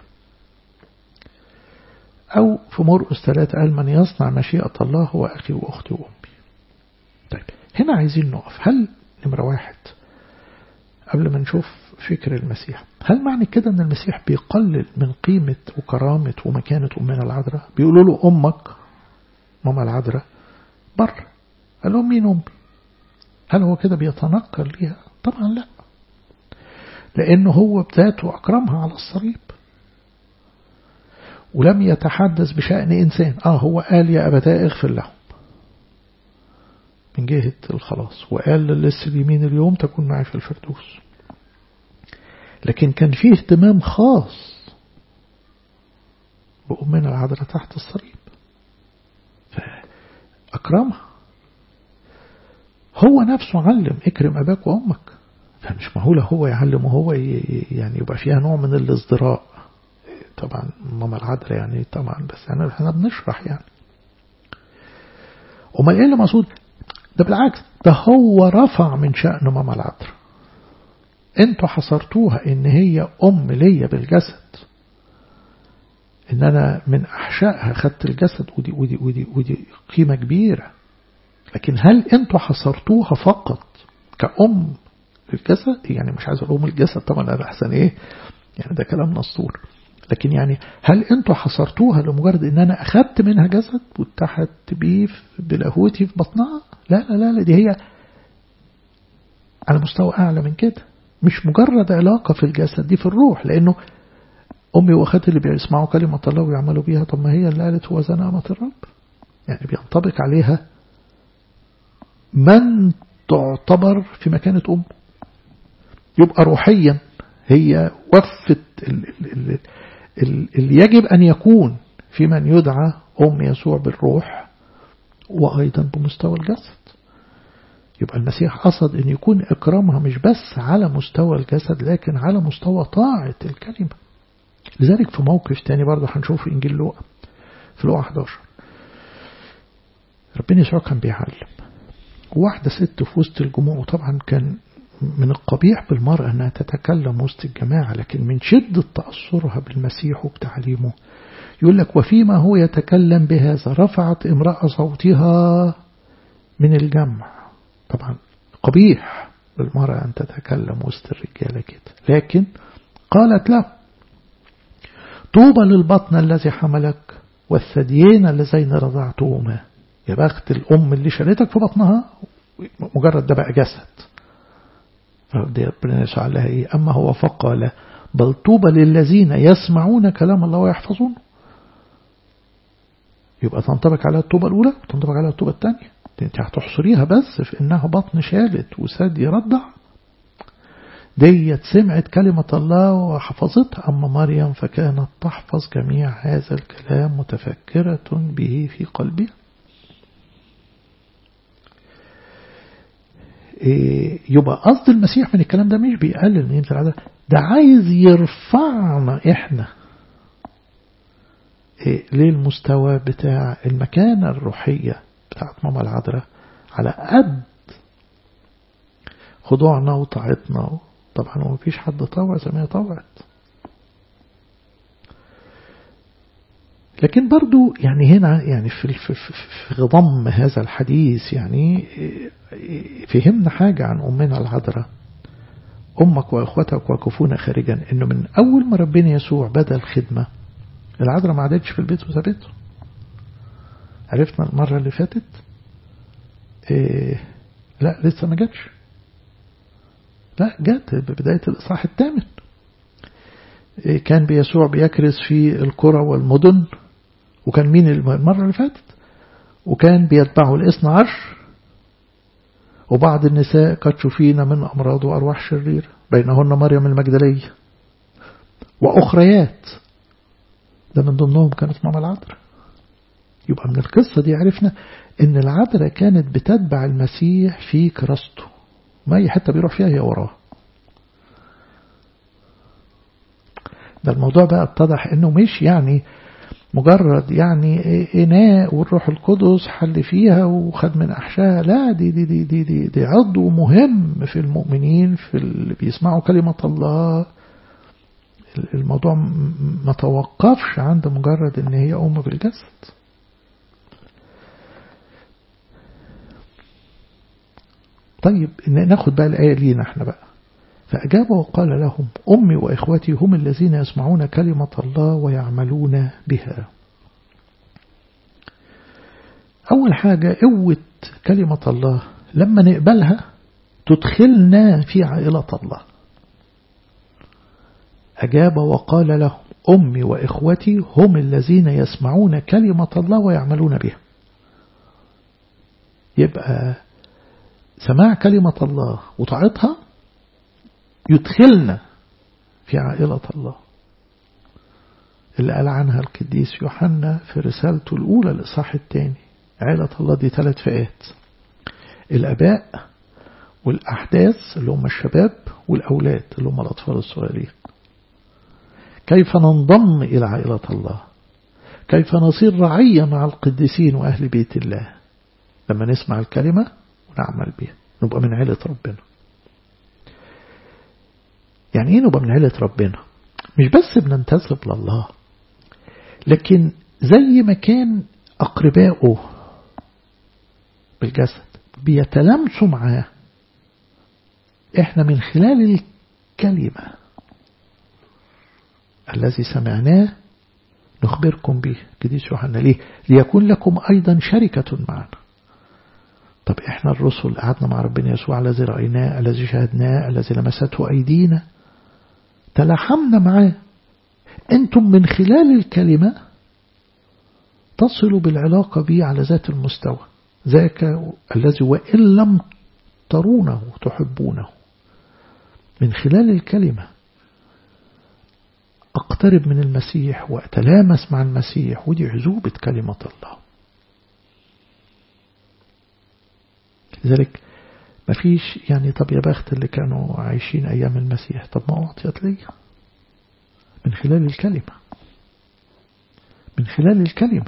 أو في مرقس 3 قال من يصنع مشيئة الله هو أخي وأختي وأمي. طيب هنا عايزين نقف. هل نمرة 1 قبل ما نشوف فكر المسيح، هل معنى كده أن المسيح بيقلل من قيمة وكرامة ومكانة أمنا العذراء؟ بيقولوا له أمك ماما العذراء بر، قال لهم مين أمي؟ هل هو كده بيتنكر ليها؟ طبعا لا، لأنه هو بذاته أكرمها على الصليب ولم يتحدث بشأن إنسان. هو قال يا أبتاه اغفر لهم من جهة الخلاص، وقال للسر اليمين اليوم تكون معي في الفردوس، لكن كان فيه اهتمام خاص بأمنا العذراء تحت الصليب فأكرمها. هو نفسه علم اكرم أباك وأمك، فمش معقولة هو يعلم وهو يعني يبقى فيها نوع من الازدراء. طبعا ماما العذراء يعني طبعا بس احنا بنشرح يعني. امال ايه اللي مقصود؟ ده بالعكس، ده هو رفع من شأن ماما العذراء. انتوا حصرتوها ان هي ام ليا بالجسد، ان انا من احشائها خدت الجسد، ودي قيمة كبيرة. لكن هل انتوا حصرتوها فقط كأم الجسد؟ يعني مش عايز اقول ام الجسد طبعا ده احسن ايه يعني، ده كلام نسطور. لكن يعني هل انتوا حصرتوها لمجرد ان انا اخدت منها جسد واتحدت بيه بلاهوتي في بطنها؟ لا لا لا، دي هي على مستوى اعلى من كده، مش مجرد علاقة في الجسد، دي في الروح. لانه امي واخواتي اللي بيسمعوا كلمة الله ويعملوا بيها، طب ما هي اللي قالت هو ذا نعمة الرب، يعني بينطبق عليها من تعتبر في مكانة أم. يبقى روحيا هي وفت اللي يجب أن يكون في من يدعى أم يسوع بالروح وأيضا بمستوى الجسد. يبقى المسيح قصد أن يكون إكرامها مش بس على مستوى الجسد لكن على مستوى طاعة الكلمة. لذلك في موقف تاني برضه هنشوف في إنجيل لوقا في لوقا 11 ربنا يسوع كان بيعلم واحدة ست في وسط الجموع، وطبعا كان من القبيح بالمرأة أنها تتكلم وسط الجماعة، لكن من شدة تأثرها بالمسيح وبتعليمه يقول لك وفيما هو يتكلم بهذا رفعت امرأة صوتها من الجمع. طبعا قبيح بالمرأة أن تتكلم وسط الرجالة كده، لكن قالت له طوبى للبطن الذي حملك والثديين اللذين رضعتهما. يا بخت الأم اللي شالتك في بطنها، مجرد ده بقى جسد. فدي ربنا يسوع لها إيه؟ أما هو فقال بل طوبى للذين يسمعون كلام الله ويحفظونه. يبقى تنطبق على الطوبة الأولى وتنطبق على الطوبة الثانية. انت هتحصريها بس في إنها بطن شالت وثدي رضع، ديت سمعت كلمة الله وحفظتها. أما مريم فكانت تحفظ جميع هذا الكلام متفكرة به في قلبها. يبقى قصد المسيح من الكلام ده مش بيقلل من قيمة العذراء، ده عايز يرفعنا احنا للمستوى بتاع المكانة الروحية بتاعت ماما العذراء على قد خضوعنا وطاعتنا. طبعا هو مفيش حد طاوع زي ما هي طاوعت، لكن برضو يعني هنا يعني في ضم هذا الحديث يعني فهمنا حاجة عن أمنا العذراء أمك وأخوتك واقفون خارجا، إنه من أول ما ربنا يسوع بدأ الخدمة العذراء ما عادتش في البيت وسابته. عرفنا المرة اللي فاتت لا لسه ما جاتش، لا جات ببداية الإصحاح 8. كان بيسوع بيكرز في القرى والمدن، وكان مين المرة اللي فاتت؟ وكان بيتبعه 12 وبعض النساء قد شفين من أمراض وأرواح شريرة بينهن مريم المجدلية وأخريات، ده من ضمنهم كانت ماما العذراء. يبقى من القصة دي عرفنا إن العذراء كانت بتتبع المسيح في كراسته، ما أي حتة بيروح فيها هي وراه. ده الموضوع بقى اتضح إنه مش يعني مجرد يعني إناء والروح القدس حل فيها وخد من أحشاها، لا، دي عضو مهم في المؤمنين، في اللي بيسمعوا كلمة الله. الموضوع ما توقفش عند مجرد إن هي أم بالجسد. طيب ناخد بقى الآية لينا احنا بقى. فأجاب وقال لهم: أمي وإخوتي هم الذين يسمعون كلمة الله ويعملون بها. أول حاجة قوة كلمة الله لما نقبلها تدخلنا في عائلة الله. أجاب وقال لهم: أمي وإخوتي هم الذين يسمعون كلمة الله ويعملون بها. يبقى سماع كلمة الله وطاعتها يدخلنا في عائلة الله، اللي قال عنها القديس يوحنا في رسالته الأولى الإصحاح الثاني. عائلة الله دي 3 فئات: الآباء والأحداث اللي هم الشباب، والأولاد اللي هم الأطفال الصغيرين. كيف ننضم إلى عائلة الله؟ كيف نصير رعية مع القديسين وأهل بيت الله؟ لما نسمع الكلمة ونعمل بها نبقى من عائلة ربنا. يعني ايه نبقى من عائلة ربنا؟ مش بس بننتسب لله، لكن زي ما كان أقربائه بالجسد بيتلامسوا معاه، احنا من خلال الكلمة الذي سمعناه نخبركم به. قديس يوحنا ليه؟ ليكون لكم أيضا شركة معنا. طب احنا الرسل قعدنا مع ربنا يسوع الذي رأيناه، الذي شاهدناه، الذي لمسته أيدينا، تلحمنا معاه. انتم من خلال الكلمة تصلوا بالعلاقة به على ذات المستوى، ذاك الذي وإن لم ترونه تحبونه. من خلال الكلمة أقترب من المسيح وأتلامس مع المسيح، ودي عزوبة كلمة الله. لذلك ما فيش يعني طب يا بخت اللي كانوا عايشين أيام المسيح، طب ما أعطيت لي من خلال الكلمة. من خلال الكلمة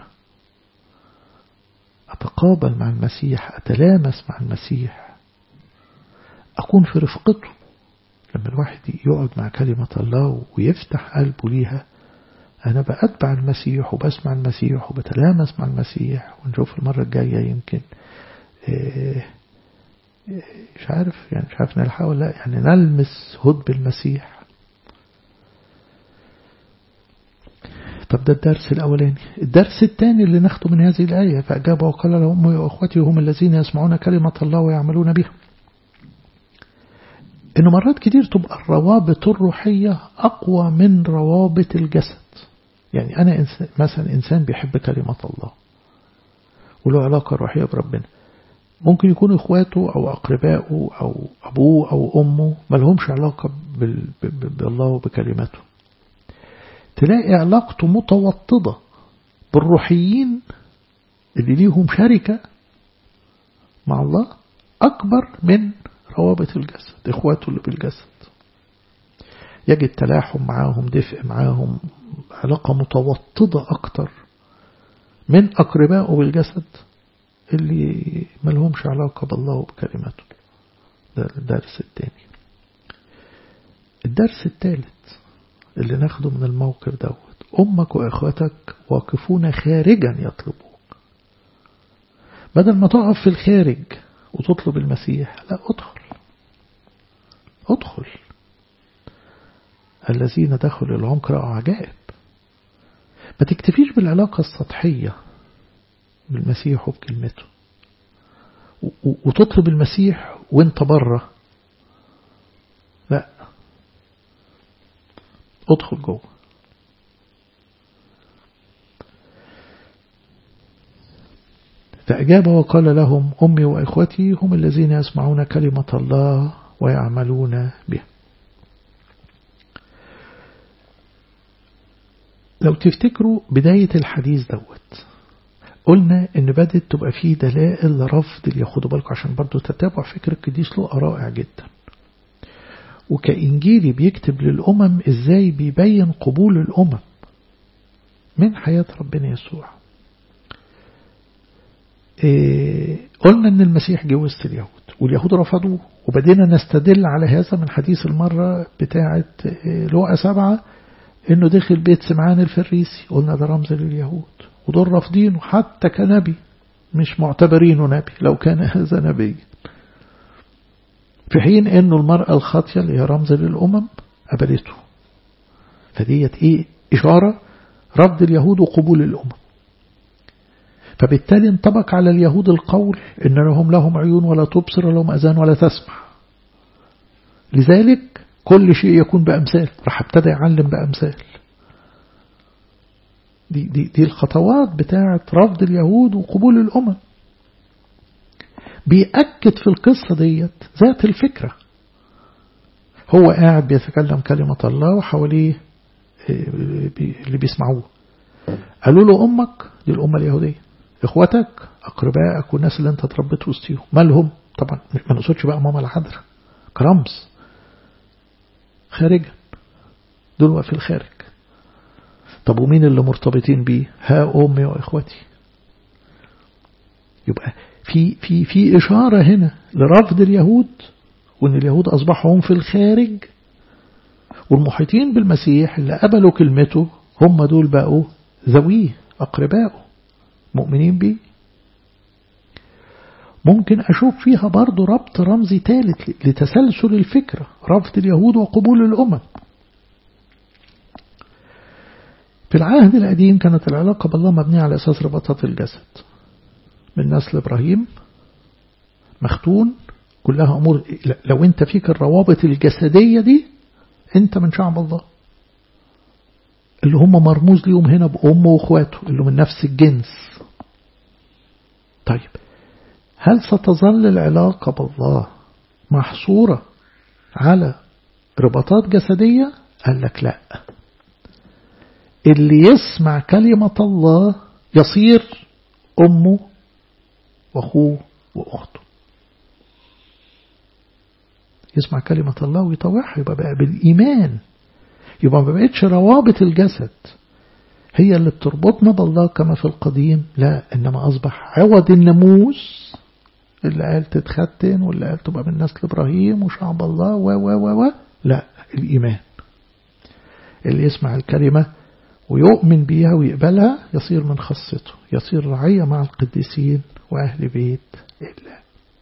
أتقابل مع المسيح، أتلامس مع المسيح، أكون في رفقته. لما الواحد يقعد مع كلمة الله ويفتح قلبه ليها، أنا بأتبع المسيح وبسمع المسيح وبتلامس مع المسيح. ونشوف المرة الجاية يمكن مش عارف نلحق ولا لا، يعني نلمس هدب المسيح. طب ده الدرس الأولاني. الدرس الثاني اللي ناخده من هذه الآية: فأجاب وقال لهم: أمي وأخوتي هم الذين يسمعون كلمة الله ويعملون بها. إنه مرات كتير تبقى الروابط الروحية أقوى من روابط الجسد. يعني أنا مثلا إنسان بيحب كلمة الله وله علاقة روحية بربنا، ممكن يكون إخواته أو أقربائه أو أبوه أو أمه ما لهمش علاقة بالله وبكلمته. تلاقي علاقته متوطدة بالروحيين اللي ليهم شركة مع الله أكبر من روابط الجسد، إخواته اللي بالجسد. يجد تلاحم معاهم، دفء معاهم، علاقة متوطدة أكتر من أقربائه بالجسد اللي ما لهمش علاقة بالله وبكلمته. ده الدرس الثاني. الدرس الثالث اللي ناخده من الموقف دوت: أمك وإخوتك واقفون خارجا يطلبوك. بدل ما تقف في الخارج وتطلب المسيح، لا، ادخل. الذين دخلوا العمق رأوا عجائب. ما تكتفيش بالعلاقة السطحية بالمسيح وبكلمته وتطلب المسيح وانت بره، لا، ادخل جوه. فأجاب وقال لهم أمي وإخوتي هم الذين يسمعون كلمة الله ويعملون بها. لو تفتكروا بداية الحديث دوت قلنا ان بدأت تبقى فيه دلائل لرفض اليهود. بالكم عشان برضو تتابع فكر القديس لوقا رائع جدا، وكإنجيلي بيكتب للأمم ازاي بيبين قبول الأمم من حياة ربنا يسوع. قلنا ان المسيح جه وسط اليهود واليهود رفضوه، وبدينا نستدل على هذا من حديث المرة بتاعة لوقا 7 انه دخل بيت سمعان الفريسي، قلنا ده رمز لليهود ودول رافضينه حتى كنبي، مش معتبرينه نبي لو كان هذا نبي، في حين انه المرأة الخاطية اللي هي رمز للأمم قبلته. فديت ايه؟ إشارة رفض اليهود وقبول الأمم. فبالتالي انطبق على اليهود القول إن لهم عيون ولا تبصر، لهم أذان ولا تسمع، لذلك كل شيء يكون بأمثال. راح ابتدى يعلم بأمثال. دي الخطوات بتاعة رفض اليهود وقبول الأمم. بيأكد في القصة ديت ذات الفكرة. هو قاعد بيتكلم كلمة الله وحواليه اللي بيسمعوه. قالوا له أمك، دي الأمة اليهودية، إخوتك أقربائك والناس اللي أنت تربيت وسطيهم مالهم؟ طبعا ما نقصدش بقى ماما الحضرة كرمز خارجا، دول في الخارج. طب ومين اللي مرتبطين بيه؟ ها أمي وإخوتي. يبقى في إشارة هنا لرفض اليهود، وإن اليهود أصبحوا هم في الخارج، والمحيطين بالمسيح اللي قبلوا كلمته هم دول بقوا ذويه أقربائه مؤمنين بيه. ممكن أشوف فيها برضو ربط رمزي ثالث لتسلسل الفكرة، رفض اليهود وقبول الأمم. في العهد القديم كانت العلاقة بالله مبنية على أساس رباطات الجسد، من نسل إبراهيم مختون، كلها أمور. لو أنت فيك الروابط الجسدية دي أنت من شعب الله، اللي هم مرموز ليهم هنا بأمه وأخواته اللي من نفس الجنس. طيب هل ستظل العلاقة بالله محصورة على رباطات جسدية؟ قال لك لا، اللي يسمع كلمة الله يصير أمه وأخوه وأخته. يسمع كلمة الله ويطوعها، يبقى بقى بالإيمان، يبقى ما بقتش روابط الجسد هي اللي بتربطنا بالله كما في القديم، لا، إنما أصبح عوض الناموس اللي قال تتختن واللي قال تبقى من نسل إبراهيم وشعب الله و لا، الإيمان. اللي يسمع الكلمة ويؤمن بها ويقبلها يصير من خاصته، يصير رعية مع القديسين وأهل بيت الله.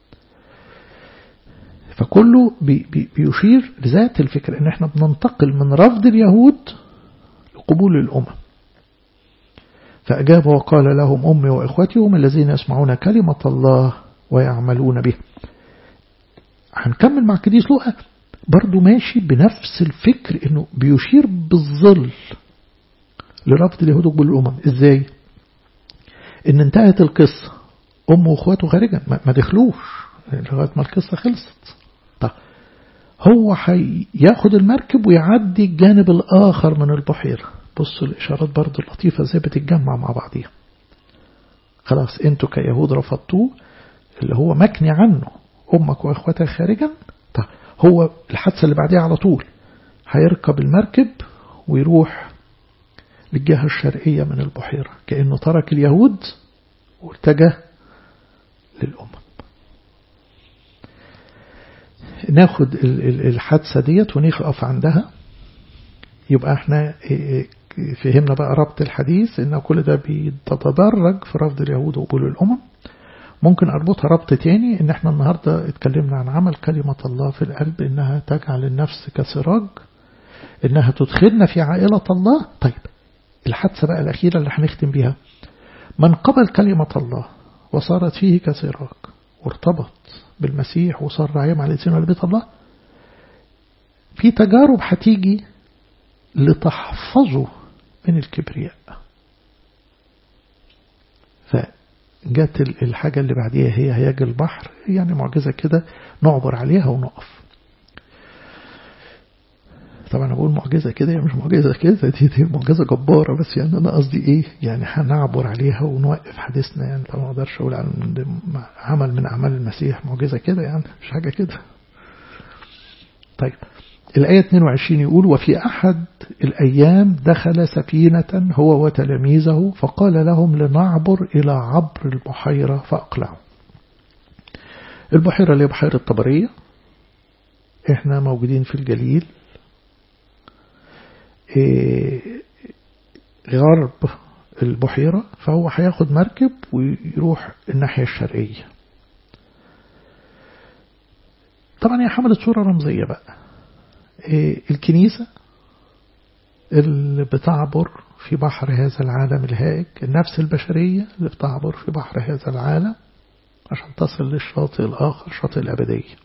فكله بيشير لذات الفكرة ان احنا بننتقل من رفض اليهود لقبول الأمم. فأجاب وقال لهم أمي وإخوتي هم الذين يسمعون كلمة الله ويعملون به. هنكمل مع قديس لوقا برضو ماشي بنفس الفكر، انه بيشير بالظل لرفض اليهود وقبول الأمم. ازاي؟ ان انتهت القصة أمه وإخواته خارجا، ما دخلوش لغاية ما القصة خلصت. طيب هو هياخد المركب ويعدي الجانب الآخر من البحيرة. بصوا الإشارات برضو اللطيفة زي بتتجمع مع بعضيها. خلاص انتوا كيهود رفضتوه اللي هو مكني عنه أمك وإخوتك خارجا. طيب هو الحادثة اللي بعديها على طول هيركب المركب ويروح للجهة الشرقية من البحيرة، كأنه ترك اليهود واتجه للأمم. ناخد الحادثة ديت ونقف عندها. يبقى احنا فهمنا بقى ربط الحديث ان كل ده بيتدرج في رفض اليهود وقبول الأمم. ممكن أربطها ربط تاني ان احنا النهاردة اتكلمنا عن عمل كلمة الله في القلب، انها تجعل النفس كسراج، انها تدخلنا في عائلة الله. طيب الحادثة بقى الأخيرة اللي هنختم بيها، من قبل كلمة الله وصارت فيه كسراج وارتبط بالمسيح وصار راعي مع الإنسان ولبيت الله، في تجارب هتيجي لتحفظه من الكبرياء. فجت الحاجة اللي بعديها هي هياج البحر، يعني معجزة كده نعبر عليها ونقف. طبعا أقول معجزة كده، يعني مش معجزة كده، دي معجزة جبارة، بس يعني أنا قصدي إيه، يعني هنعبر عليها ونوقف حديثنا. يعني طبعا ما أقدرش أقول عن عمل من أعمال المسيح معجزة كده، يعني مش حاجة كده. طيب الآية 22 يقول: وفي أحد الأيام دخل سفينة هو وتلاميذه فقال لهم لنعبر إلى عبر البحيرة فأقلعوا. البحيرة اللي هي بحيرة طبرية، إحنا موجودين في الجليل، غرب البحيرة، فهو هياخد مركب ويروح الناحية الشرقية. طبعا هي حملت صورة رمزية بقى، الكنيسة اللي بتعبر في بحر هذا العالم الهائج، النفس البشرية اللي بتعبر في بحر هذا العالم عشان تصل للشاطئ الآخر، شاطئ الأبدية.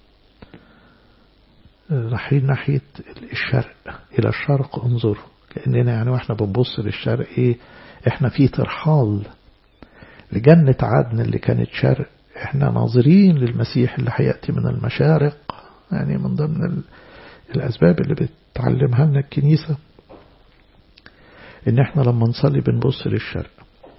رايحين ناحية الشرق، إلى الشرق انظروا، كأننا يعني واحنا بنبص للشرق إيه، احنا في ترحال لجنة عدن اللي كانت شرق، احنا ناظرين للمسيح اللي هيأتي من المشارق. يعني من ضمن الأسباب اللي بتعلمها لنا الكنيسة إن احنا لما نصلي بنبص للشرق.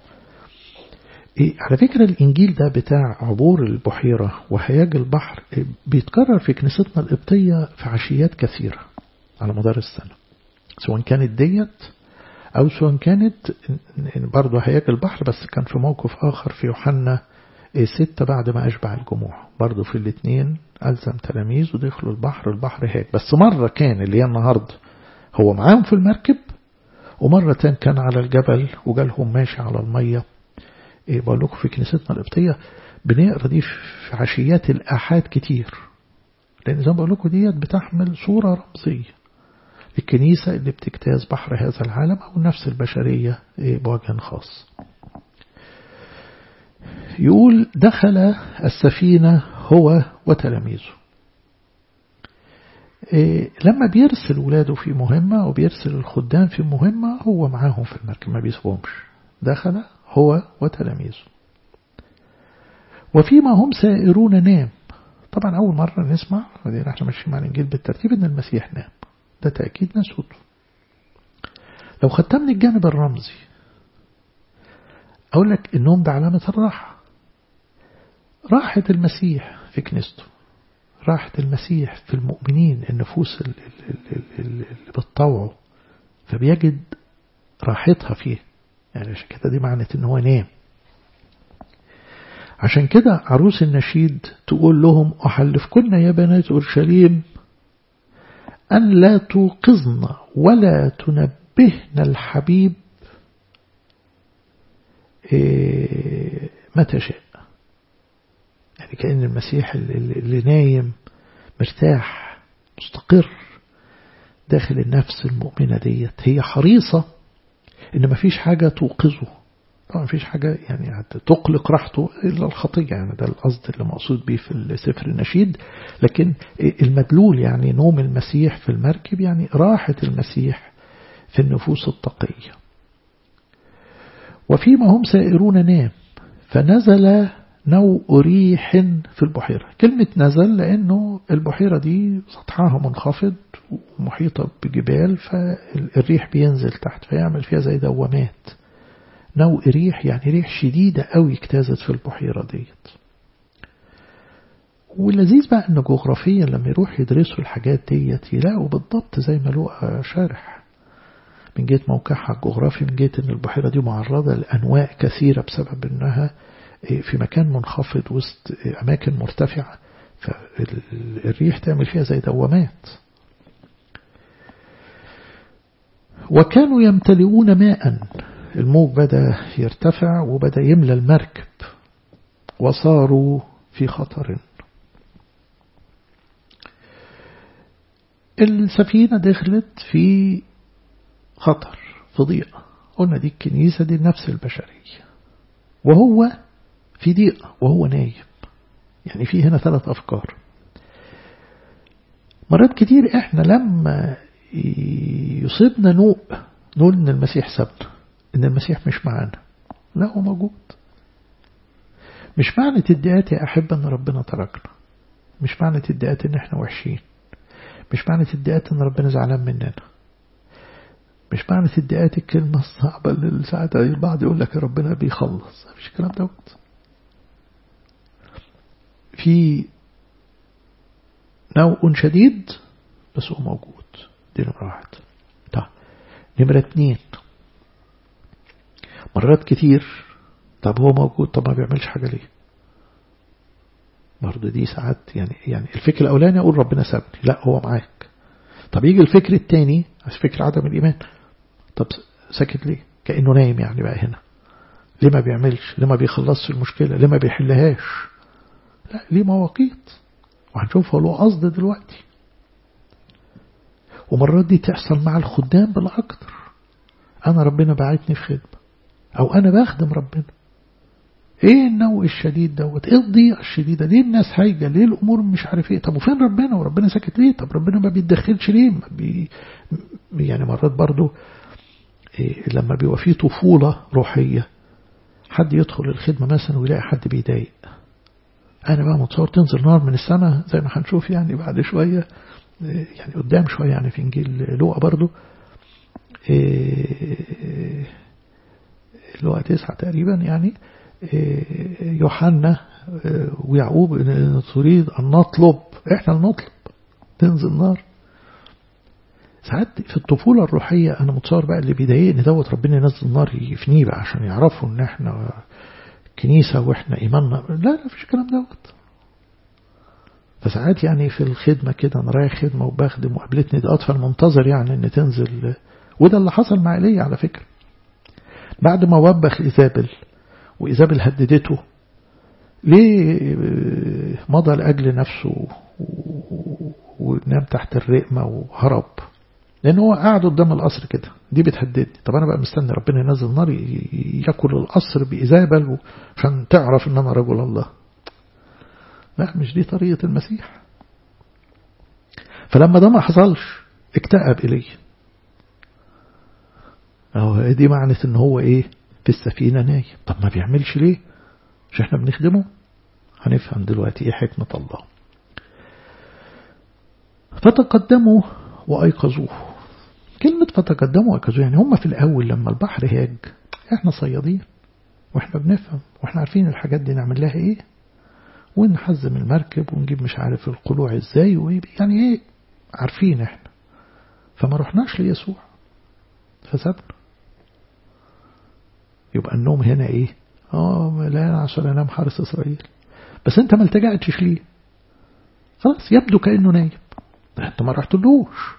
على فكرة الإنجيل ده بتاع عبور البحيرة وهياج البحر بيتكرر في كنيستنا القبطية في عشيات كثيرة على مدار السنة، سواء كانت ديت أو سواء كانت برضو هياج البحر، بس كان في موقف آخر في يوحنا 6 بعد ما أشبع الجموع، برضو في الاثنين ألزم تلاميذ ودخلوا البحر هاج. بس مرة كان اللي هي النهاردة هو معاهم في المركب، ومرة تاني كان على الجبل وجالهم ماشي على المية. بقول لكم في كنيستنا القبطية بنقرأ دي في عشيات الآحاد كتير، لأن زي ما بقول لكم ديت بتحمل صورة رمزية الكنيسة اللي بتجتاز بحر هذا العالم أو النفس البشرية بوجه خاص. يقول: دخل السفينة هو وتلاميذه. لما بيرسل ولاده في مهمة وبيرسل الخدام في مهمة هو معاهم في المركب ما بيسيبهمش. دخل هو وتلاميذه. وفيما هم سائرون نام. طبعا أول مرة نسمع، احنا ماشيين مع الإنجيل بالترتيب، إن المسيح نام، ده تأكيد نسوته. لو خدتها من الجانب الرمزي أقول لك النوم ده علامة الراحة، راحة المسيح في كنيسته، راحة المسيح في المؤمنين، النفوس اللي بتطوعه، فبيجد راحتها فيه. يعني عشان كده دي معنى إن هو نام. عشان كده عروس النشيد تقول لهم: أحلفكن يا بنات أورشليم أن لا توقظن ولا تنبهن الحبيب متى شاء. يعني كأن المسيح اللي نايم مرتاح مستقر داخل النفس المؤمنة ديت، هي حريصة إن ما فيش حاجة توقظه. طبعا ما فيش حاجة يعني تقلق راحته إلا الخطية، يعني ده القصد اللي مقصود به في سفر النشيد. لكن المدلول يعني نوم المسيح في المركب، يعني راحة المسيح في النفوس التقية. وفيما هم سائرون نام فنزل نوء ريح في البحيرة. كلمة نزل لأنه البحيرة دي سطحها منخفض ومحيطة بجبال، فالريح بينزل تحت فيعمل فيها زي دوامات. نوء ريح يعني ريح شديدة قوي اجتازت في البحيرة ديت. واللذيذ بقى أن جغرافيا لما يروح يدرسوا الحاجات ديت يلاقوا بالضبط زي ما لقى شارح من جهة موقعها الجغرافي، من جهة أن البحيرة دي معرضة لأنواع كثيرة بسبب أنها في مكان منخفض وسط أماكن مرتفعة، فالريح تعمل فيها زي دوامات. وكانوا يمتلئون ماء، الموج بدأ يرتفع وبدأ يملى المركب وصاروا في خطر. السفينة دخلت في خطر، في ضيقة. قلنا دي الكنيسة دي النفس البشرية، وهو في ضيقة وهو نايم. يعني في هنا 3 أفكار. مرات كتير احنا لما يصيبنا نقول إن المسيح سابنا، إن المسيح مش معانا. لا، هو موجود. مش معنى الدقات يا أحبة إن ربنا تركنا، مش معنى الدقات إن إحنا وحشين، مش معنى الدقات إن ربنا زعلان مننا، مش معنى الدقات الكلمة الصعبة اللي ساعات البعض يقول لك ربنا بيخلص. مفيش الكلام دوت. في نوع شديد بس هو موجود. دي نمرة واحد. طيب نمرة 2، مرات كتير طب هو موجود، طب ما بيعملش حاجة ليه؟ برضه دي ساعات يعني الفكر الأولاني أقول ربنا سابني، لا هو معاك. طب يجي الفكر الثاني، فكر عدم الإيمان، طب ساكت ليه؟ كأنه نايم يعني بقى هنا. ليه ما بيعملش؟ ليه ما بيخلصش المشكلة؟ ليه ما بيحلهاش؟ لا، ليه مواقيت، وهنشوفها له قصد دلوقتي. ومرات دي تحصل مع الخدام بالأكتر. أنا ربنا بعتني في خدمة، أو أنا بخدم ربنا. إيه النوع الشديد دوت؟ إيه الضيقة الشديدة؟ ليه الناس هايجة؟ ليه الأمور مش عارف إيه؟ طب وفين ربنا؟ وربنا ساكت ليه؟ طب ربنا ما بيتدخلش ليه؟ يعني مرات برضو لما بيبقى فيه طفولة روحية، حد يدخل الخدمة مثلا ويلاقي حد بيضايق، أنا بقى متصور تنزل نار من السماء زي ما هنشوف يعني بعد شوية، يعني قدام شوية يعني في إنجيل لوقا برضو، لوقا 9 تقريبا يعني، يوحنا ويعقوب تريد أن نطلب، إحنا نطلب تنزل نار. ساعات في الطفولة الروحية أنا متصور بقى اللي بيضايقني دوت ربنا ينزل نار يفنيه بقى عشان يعرفوا إن إحنا كنيسة وإحنا إيماننا. لا فيش كلام دوت. فساعات يعني في الخدمة كده أنا رايح خدمة وبخدم وقابلتني ده أطفال منتظر يعني إن تنزل، وده اللي حصل مع إيليا على فكرة. بعد ما وبخ إيزابل وإيزابل هددته، ليه مضى لأجل نفسه ونام تحت الرقمة وهرب؟ لأن هو قاعد قدام القصر كده، دي بتهددني. طب أنا بقى مستني ربنا ينزل نار يأكل القصر بإيزابل عشان تعرف إن أنا رجل الله. لا، مش دي طريقة المسيح. فلما ده ما حصلش اكتئب إليه. أهو دي معنى إن هو إيه في السفينة نايم. طب ما بيعملش ليه؟ مش إحنا بنخدمه؟ هنفهم دلوقتي إيه حكمة الله. فتقدموا وأيقظوه. كلمة فتقدموا وأيقظوه يعني هم في الأول لما البحر هاج إحنا صيادين وإحنا بنفهم وإحنا عارفين الحاجات دي نعمل لها إيه، ونحزم المركب ونجيب مش عارف القلوع إزاي وإيه يعني إيه، عارفين إحنا. فما رحناش ليسوع فسابنا. يبقى النوم هنا إيه؟ لا عشان أنام حارس إسرائيل. بس أنت ما التجأتش ليه، خلاص يبدو كأنه نايم، أنت ما رحتلوش.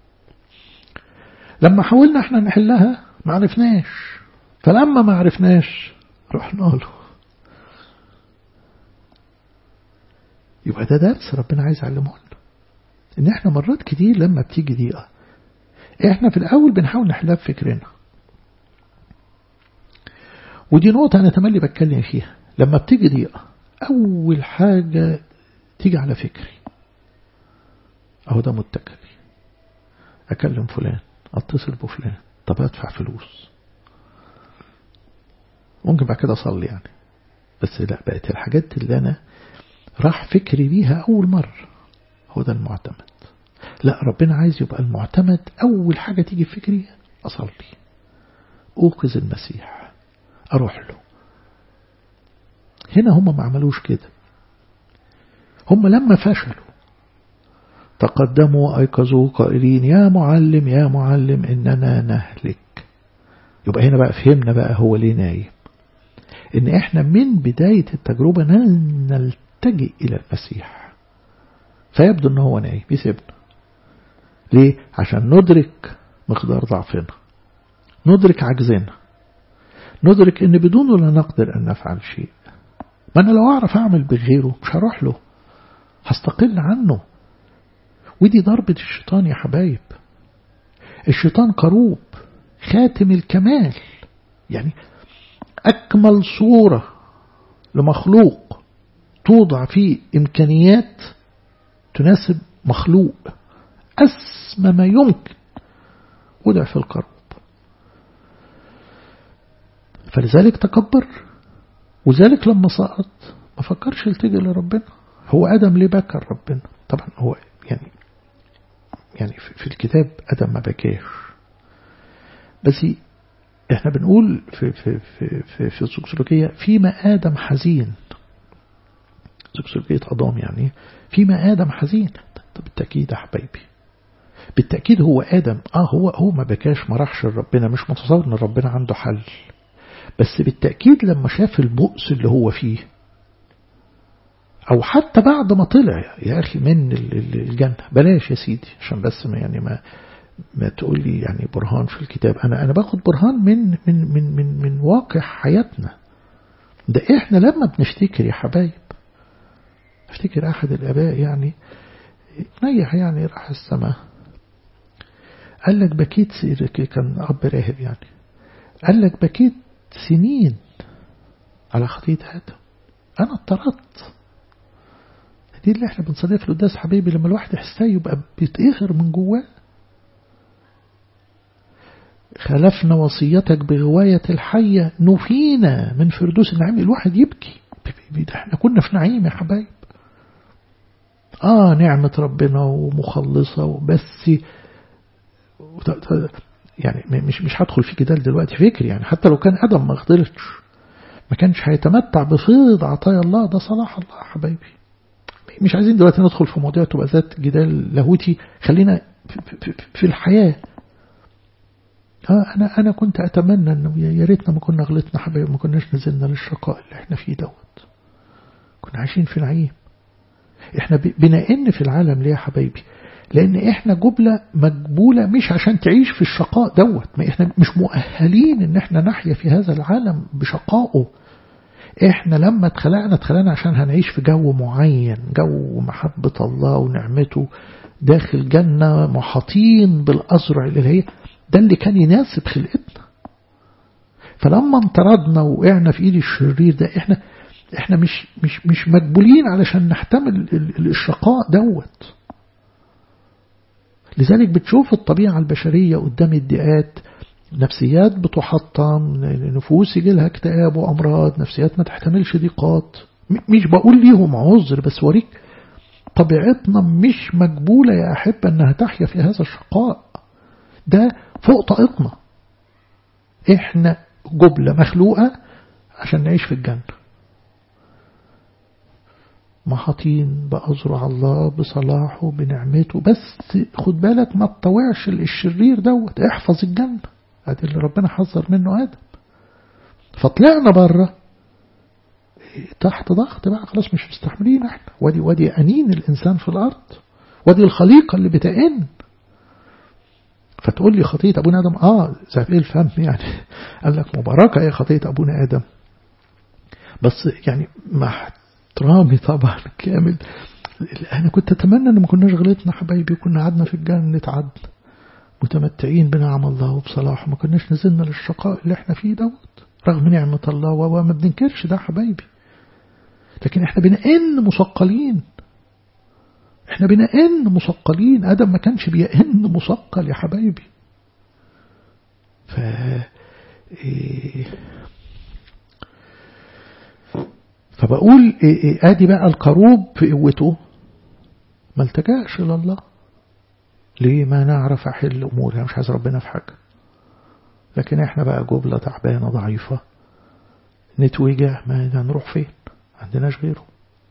لما حاولنا احنا نحلها ما عرفناش، فلما ما عرفناش رحنا له. يبقى ده درس ربنا عايز يعلمه لنا، ان احنا مرات كتير لما بتيجي ضيقة احنا في الاول بنحاول نحلها بفكرنا. ودي نقطة انا تملي بتكلم فيها. لما بتيجي ضيقة اول حاجة تيجي على فكري، اهو ده متكلي، اكلم فلان، اتصل بفلان، طب ادفع فلوس، ممكن بعد كده اصلي يعني. بس لا، بقت الحاجات اللي انا راح فكري بيها اول مرة هو ده المعتمد. لا، ربنا عايز يبقى المعتمد اول حاجة تيجي في فكري اصلي، اوقظ المسيح، اروح له. هنا هم ما عملوش كده. هم لما فشلوا تقدموا أيقظوا قائلين يا معلم يا معلم إننا نهلك. يبقى هنا بقى فهمنا بقى هو ليه نايم، إن إحنا من بداية التجربة نلتجئ إلى المسيح، فيبدو إن هو نايم يسيبنا. ليه؟ عشان ندرك مقدار ضعفنا، ندرك عجزنا، ندرك إن بدونه لا نقدر أن نفعل شيء. ما أنا لو أعرف أعمل بغيره مش هروح له، هستقل عنه. ودي ضربة الشيطان يا حبايب. الشيطان قروب خاتم الكمال، يعني أكمل صورة لمخلوق توضع فيه وضع في الكروب. فلذلك تكبر، وذلك لما سقط ما فكرش يلتجئ لربنا. هو آدم ليه بكى ربنا؟ طبعا هو يعني في الكتاب آدم ما بكاش، بس احنا بنقول في الزوكسولوجية فيما آدم حزين، زوكسولوجية أضام يعني فيما آدم حزين. طب بالتأكيد يا حبايبي، بالتأكيد هو آدم هو ما بكاش، ما راحش لربنا، مش متصور ان ربنا عنده حل، بس بالتأكيد لما شاف البؤس اللي هو فيه، أو حتى بعد ما طلع يا أخي من الجنة، بلاش يا سيدي عشان بس ما تقول لي يعني برهان في الكتاب. أنا باخد برهان من واقع حياتنا. ده إحنا لما بنفتكر يا حبايب، افتكر أحد الآباء يعني نيح يعني راح السماء، قال لك بكيت، كان أب راهب يعني، قال لك بكيت سنين على خطية آدم، أنا اضطرت. دي اللي احنا بنصليها في القداس حبيبي، لما الواحد يحسها يبقى بيتقهر من جواه. خلفنا وصيتك بغواية الحية، نفينا من فردوس النعيم. الواحد يبكي، ده احنا كنا في نعيم يا حبايب. نعمة ربنا ومخلصة، بس يعني مش هدخل في جدال دلوقتي فكري يعني. حتى لو كان آدم ما غلطش ما كانش هيتمتع بفيض عطايا الله، ده صلاح الله يا حبايبي. مش عايزين دلوقتي ندخل في مواضيع تبقى ذات جدال لاهوتي، خلينا في الحياة. أنا كنت أتمنى إنه يا ريتنا ما كنا غلطنا حبايب، ما كناش نزلنا للشقاء اللي احنا فيه دوت، كنا عايشين في نعيم. احنا بنائن في العالم ليه يا حبايبي؟ لأن احنا جبلة مجبولة مش عشان تعيش في الشقاء دوت، ما احنا مش مؤهلين إن احنا نحيا في هذا العالم بشقائه. احنا لما اتخلقنا عشان هنعيش في جو معين، جو محبة الله ونعمته، داخل جنة محاطين بالأزرع الإلهية. ده اللي كان يناسب خلقتنا. فلما انطردنا وقعنا في ايد الشرير ده، احنا مش مجبولين علشان نحتمل الشقاء دوت. لذلك بتشوف الطبيعة البشرية قدام الضيقات، نفسيات بتحطم، نفوس يجيلها اكتئاب وأمراض، نفسيات ما تحتملش ضيقات. مش بقول ليهم عذر، بس وريك طبيعتنا مش مجبولة يا أحبة أنها تحيا في هذا الشقاء، ده فوق طاقتنا. احنا جبلة مخلوقة عشان نعيش في الجنة، محاطين بأزرع الله بصلاحه بنعمته. بس خد بالك ما تطوعش الشرير دوت، احفظ الجنة. هذا اللي ربنا حذر منه آدم. فطلعنا بره تحت ضغط بقى، خلاص مش مستحملين احنا. ودي أنين الإنسان في الأرض، ودي الخليقة اللي بتأن. فتقول لي خطية أبونا آدم، زي ايه الفهم يعني. قال لك مباركة يا خطية أبونا آدم، بس يعني مع احترامي طبعا كامل، أنا كنت أتمنى أن ما كناش غلطنا حبايبي، وكنا قعدنا في الجنة نتعدنا متمتعين بنعم الله وبصلاحه، ما كناش نزلنا للشقاء اللي احنا فيه دوت رغم نعمة الله. وما بننكرش ده حبايبي، لكن احنا بنئن مثقلين، احنا بنئن مثقلين. آدم ما كانش بيئن مثقل يا حبايبي. فبقول ادي بقى الكروب في قوته ما التجاش الى الله. ليه؟ ما نعرف احل امورها، مش عايز ربنا في حاجه. لكن احنا بقى جبلة تعبانه ضعيفه، نتوجه ما نروح فين؟ عندناش غيره.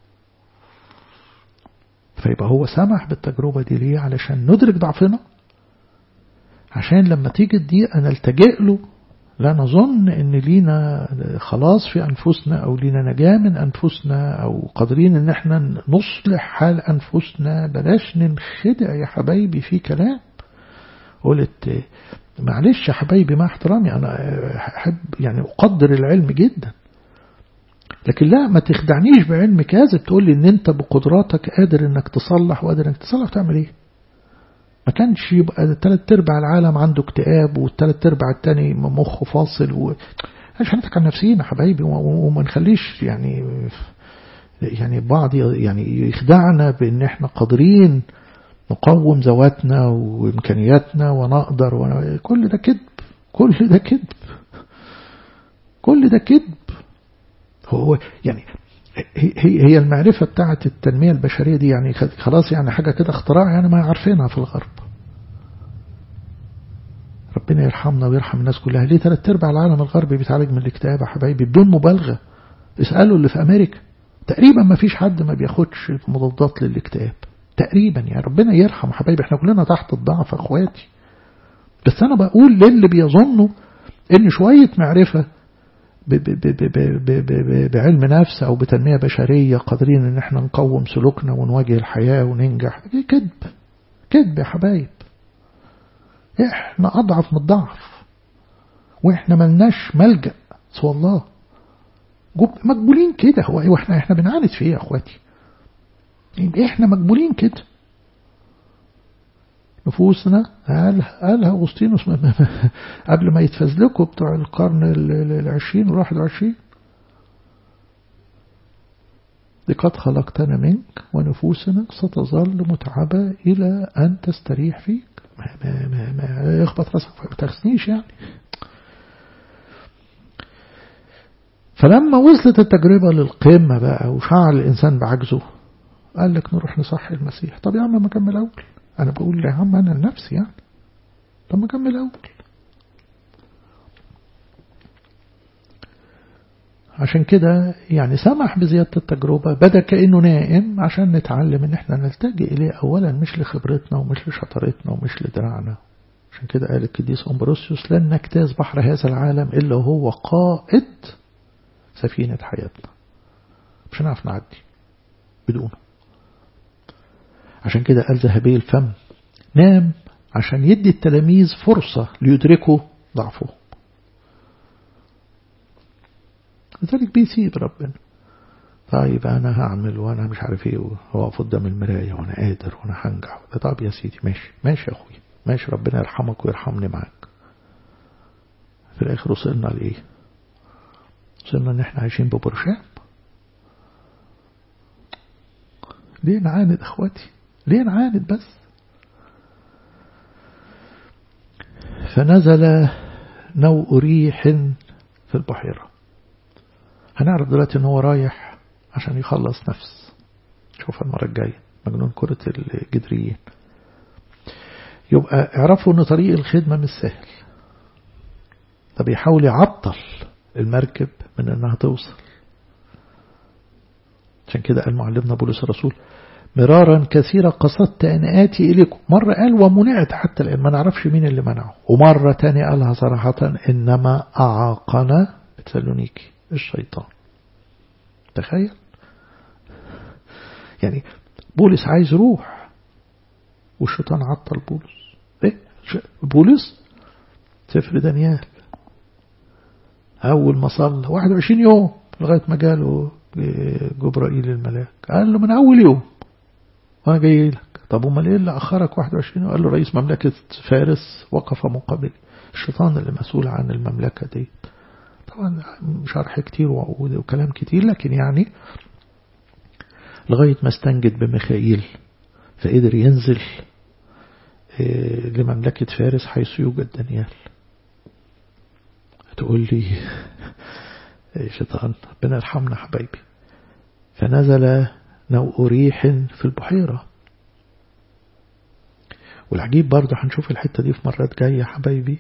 فيبقى هو سمح بالتجربة دي ليه؟ علشان ندرك ضعفنا، عشان لما تيجي الضيقة نلتجئ له، لا نظن ان لينا خلاص في أنفسنا أو لينا نجاة من أنفسنا أو قادرين ان احنا نصلح حال أنفسنا. بلاش ننخدع يا حبايبي في كلام. قلت معلش يا حبايبي مع احترامي، أنا أحب يعني أقدر العلم جدا، لكن لا ما تخدعنيش بعلم كاذب تقول لي ان انت بقدراتك قادر انك تصلح وقادر انك تصلح. تعمل ايه؟ ما كانش يبقى 3/4 العالم عنده اكتئاب وال3/4 التاني مخه فاصل مش هنضحك على نفسينا يا حبايبي، وما نخليش يعني بعض يعني يخدعنا بان احنا قادرين نقوم ذواتنا وإمكانياتنا ونقدر كل ده كذب، كل ده كذب، كل ده كذب. هو يعني هي المعرفة بتاعت التنمية البشرية دي يعني خلاص يعني حاجة كده اختراع يعني ما عارفينها في الغرب. ربنا يرحمنا ويرحم الناس كلها. ليه 3/4 العالم الغربي بيتعالج من الاكتئاب يا حبايبي بدون مبالغة؟ اسألوا اللي في أمريكا تقريبا ما فيش حد ما بياخدش مضادات للاكتئاب تقريبا. يعني ربنا يرحم حبايبي، احنا كلنا تحت الضعف اخواتي. بس انا بقول للي بيظنوا ان شوية معرفة بعلم نفس او بتنمية بشرية قادرين ان احنا نقوم سلوكنا ونواجه الحياة وننجح، كذب، كذب يا حبايب. احنا اضعف من الضعف، واحنا ملناش ملجأ سوى الله. مقبولين كده. هو احنا بنعاند في ايه يا اخواتي؟ احنا مقبولين كده. نفوسنا قالها أغسطينوس قبل ما يتفزلكوا بتوع القرن 20 و21: لقد خلقتنا منك ونفوسنا ستظل متعبة إلى أن تستريح فيك. ما يخبط راسك ما تغسنيش يعني. فلما وصلت التجربة للقمة بقى وشعر الإنسان بعجزه، قال لك نروح نصحي المسيح. طب يا عم ما كمل أول. أنا بقول يا عم أنا لنفسي يعني، طب ما كمل أول. عشان كده يعني سمح بزيادة التجربة، بدأ كأنه نائم عشان نتعلم ان احنا نلتجئ إليه أولا، مش لخبرتنا ومش لشطارتنا ومش لدراعنا. عشان كده قال القديس أمبروسيوس: لن نجتاز بحر هذا العالم إلا هو قائد سفينة حياتنا، مش هنعرف نعدي بدونه. عشان كده قال ذهبي الفم: نام عشان يدي التلاميذ فرصة ليدركوا ضعفه. لذلك بيسيب ربنا. طيب أنا هعمل وأنا مش عارف إيه، وأقف قدام المراية وأنا قادر وأنا هنجح. طب يا سيدي ماشي ماشي يا أخوي ماشي، ربنا يرحمك ويرحمني معاك. في الآخر وصلنا لإيه؟ وصلنا إن إحنا عايشين ببرشام. ليه نعاند أخواتي؟ ليه نعاند بس؟ فنزل نوء ريح في البحيرة. هنعرف دلوقتي ان هو رايح عشان يخلص نفس. شوف المرة الجاية مجنون كرة الجدريين. يبقى اعرفوا ان طريق الخدمة مش سهل. طب يحاول يعطل المركب من انها توصل. عشان كده قال معلمنا بولس الرسول: مرارا كثيرا قصدت أن آتي إليكم. مرة قال ومنعت حتى الآن، ما نعرفش مين اللي منعه. ومرة تانية قالها صراحة: إنما أعاقنا تسالونيكي الشيطان. تخيل يعني بولس عايز يروح والشيطان عطل بولس. ايه بولس؟ سفر دانيال أول ما صلى 21 يوم لغاية ما جاله جبرائيل الملاك قال له من أول يوم وأنا جاي لك. طب امال ايه اللي أخرك 21 يوم؟ قال له رئيس مملكة فارس وقف مقابل. الشيطان اللي مسؤول عن المملكة دي. طبعا شرح كتير وكلام كتير، لكن يعني لغاية ما استنجد بميخائيل فقدر ينزل لمملكة فارس حيث يوجد دانيال. تقول لي شيطان، ربنا يرحمنا حبايبي. فنزل نوء ريح في البحيرة. والعجيب برضه هنشوف الحتة دي في مرات جاية حبايبي.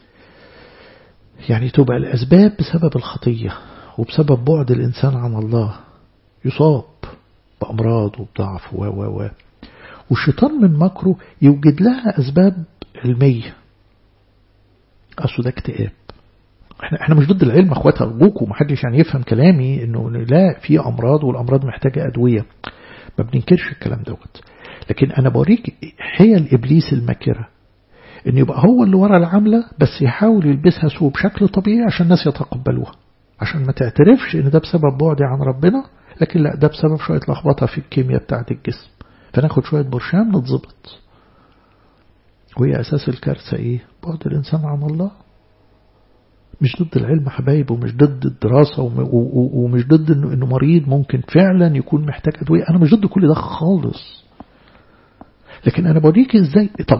يعني تبقى الأسباب بسبب الخطية وبسبب بعد الإنسان عن الله يصاب بأمراض وبضعف والشيطان من مكره يوجد لها أسباب علمية. أصله ده اكتئاب. احنا مش ضد العلم اخواتها ارجوكم، محدش يعني يفهم كلامي انه لا، في امراض والامراض محتاجه ادويه، ما بننكرش الكلام دوت. لكن انا بوريك حيل ابليس الماكره ان يبقى هو اللي ورا العمله، بس يحاول يلبسها سوء بشكل طبيعي عشان الناس يتقبلوها، عشان ما تعترفش ان ده بسبب بعدي عن ربنا، لكن لا، ده بسبب شويه لخبطه في الكيمياء بتاعه الجسم، فناخد شويه برشام نتظبط. وهي اساس الكارثه ايه؟ بعد الانسان عن الله. مش ضد العلم حبايب، ومش ضد الدراسة، ومش ضد انه مريض ممكن فعلا يكون محتاج ادوية. انا مش ضد كل ده خالص، لكن أنا بوريك إزاي. طب